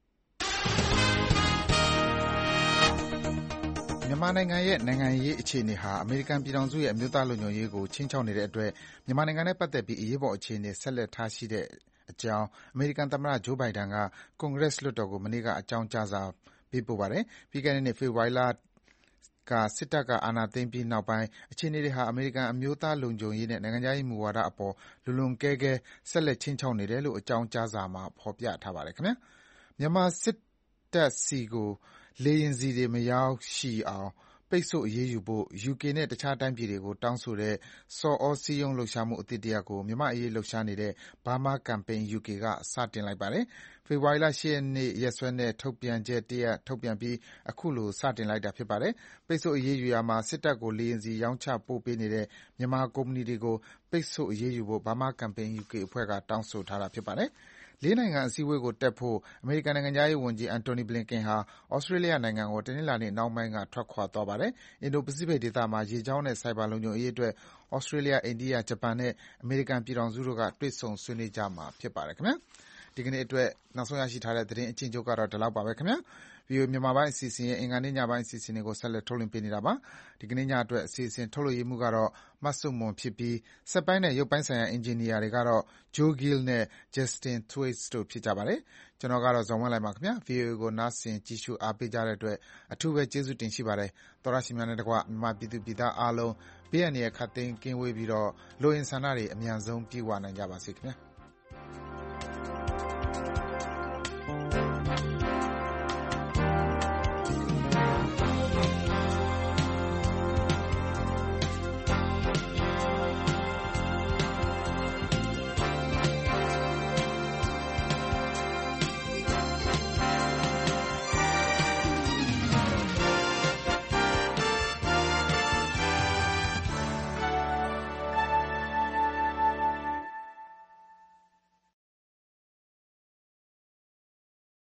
မြန်မာနိုင်ငံရဲ့နိုင်ငံရေးအခြေအနေဟာအမေရိကန်ပြည်ထောင်စုရဲ့အမျိုးသားလုံခြုံရေးကိုခြိမ်းခြောက်နေတဲ့အတွက်မြန်မာနိုင်ငံနဲ့ပတ်သက်ပြီးအရေးပေါ်အခြေအနေဆက်လက်ထားရှိတဲ့အကြောင်းအမေရိကန်သမ္မတဂျိုးဘိုင်ဒန်ကကွန်ဂရက်လွှတ်တော်ကိုမနေ့ကအကြောင်းကြားစာပေးပို့ပါတယ်။ပြီးခဲ့တဲ့နှစ်ဖေဖော်ဝါရီလကစစ်တပ်ကအာဏာသိမ်းပြီးနောက်ပိုင်းအခြေအနေတွေဟာအမေရိကန်အမျိုးသားလုံခြုံရေးနဲ့နိုင်ငံခြားရေးမူဝါဒအပေါ်လွန်လွန်ကဲကဲဆက်လက်ခြိမ်းခြောက်နေတယ်လို့အကြောင်းကြားစာမှာဖော်ပြထားပါတယ်ခင်ဗျာ။မြန်မာစစ်တပ်စီကိုလေယာဉ်စီတွေမရောက်ရှိအောင်ပိတ်ဆို့အရေးယူဖို့ ယူကေ နဲ့တခြားတိုင်းပြည်တွေကိုတောင်းဆိုတဲ့ဆော်ဩစည်းရုံးလှုပ်ရှားမှုအသစ်တရပ်ကိုမြန်မာ့အရေးလှုပ်ရှားနေတဲ့ Burma Campaign ယူ ကေ ကစတင်လိုက်ပါတယ်။ဖေဖော်ဝါရီလ ၈ ရက်နေ့ရက်စွဲနဲ့ထုတ်ပြန်ချက်တရပ်ထုတ်ပြန်ပြီးအခုလိုစတင်လိုက်တာဖြစ်ပါတယ်။ပိတ်ဆို့အရေးယူရာမှာစစ်တပ်ကိုလေယာဉ်စီရောင်းချပို့ပေးနေတဲ့မြန်မာကုမ္ပဏီတွေကိုပိတ်ဆို့အရေးယူဖို့ Burma Campaign ယူ ကေ အဖွဲ့ကတောင်းဆိုထားတာဖြစ်ပါတယ်။လေးနိုင်ငံအစည်းအဝေးကိုတက်ဖို့အမေရိကန်နိုင်ငံခြားရေးဝန်ကြီး Antony Blinken ဟာဩစတြေးလျနိုင်ငံကိုတနင်္လာနေ့နှောင်းပိုင်းကထွက်ခွာသွားပါတယ်။အင်ဒို-ပစိဖိတ်ဒေသမှာရေကြောင်းနဲ့ဆိုက်ဘာလုံခြုံရေးအတွက်ဩစတြေးလျ၊အိန္ဒိယ၊ဂျပန်နဲ့အမေရိကန်ပြည်ထောင်စုတို့ကတွေ့ဆုံဆွေးနွေးကြမှာဖြစ်ပါတယ်ခင်ဗျာ။ဒီကနေ့အတွက်နောက်ဆုံးရရှိထားတဲ့သတင်းအကျဉ်းချုပ်ကတော့ဒီလောက်ပါပဲခင်ဗျာ။ VOA မြန်မာပိုင်းအစီအစဉ်ရဲ့အင်္ဂါနေ့ညပိုင်းအစီအစဉ်တွေကိုဆက်လက်ထုတ်လွှင့်ပေးနေတာပါ။ဒီကနေ့ညအတွက်အစီအစဉ်ထုတ်လွှင့်ရေးမှူးကတော့မဆုမွန်ဖြစ်ပြီးစက်ပိုင်းနဲ့ရုပ်ပိုင်းဆိုင်ရာအင်ဂျင်နီယာတွေကတော့ Joe Gill နဲ့ Justin Thwaites တို့ဖြစ်ကြပါတယ်။ကျွန်တော်ကတော့ဇော်ဝင်းလှိုင်ပါခင်ဗျာ။ VOA ကိုနားဆင်ကြည့်ရှုအားပေးကြတဲ့အတွက်အထူးပဲကျေးဇူးတင်ရှိပါတယ်။သောရရှိများနဲ့တကွမြန်မာပြည်သူပြည်သားအားလုံးဘေးအန္တရာယ်ခတ်သိမ်းကင်းဝေးပြီးတော့လိုအင်ဆန္ဒတွေအမြန်ဆုံးပြည့်ဝနိုင်ကြပါစေခင်ဗျာ။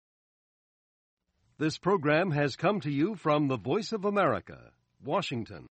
This program has come to you from the Voice of America, Washington.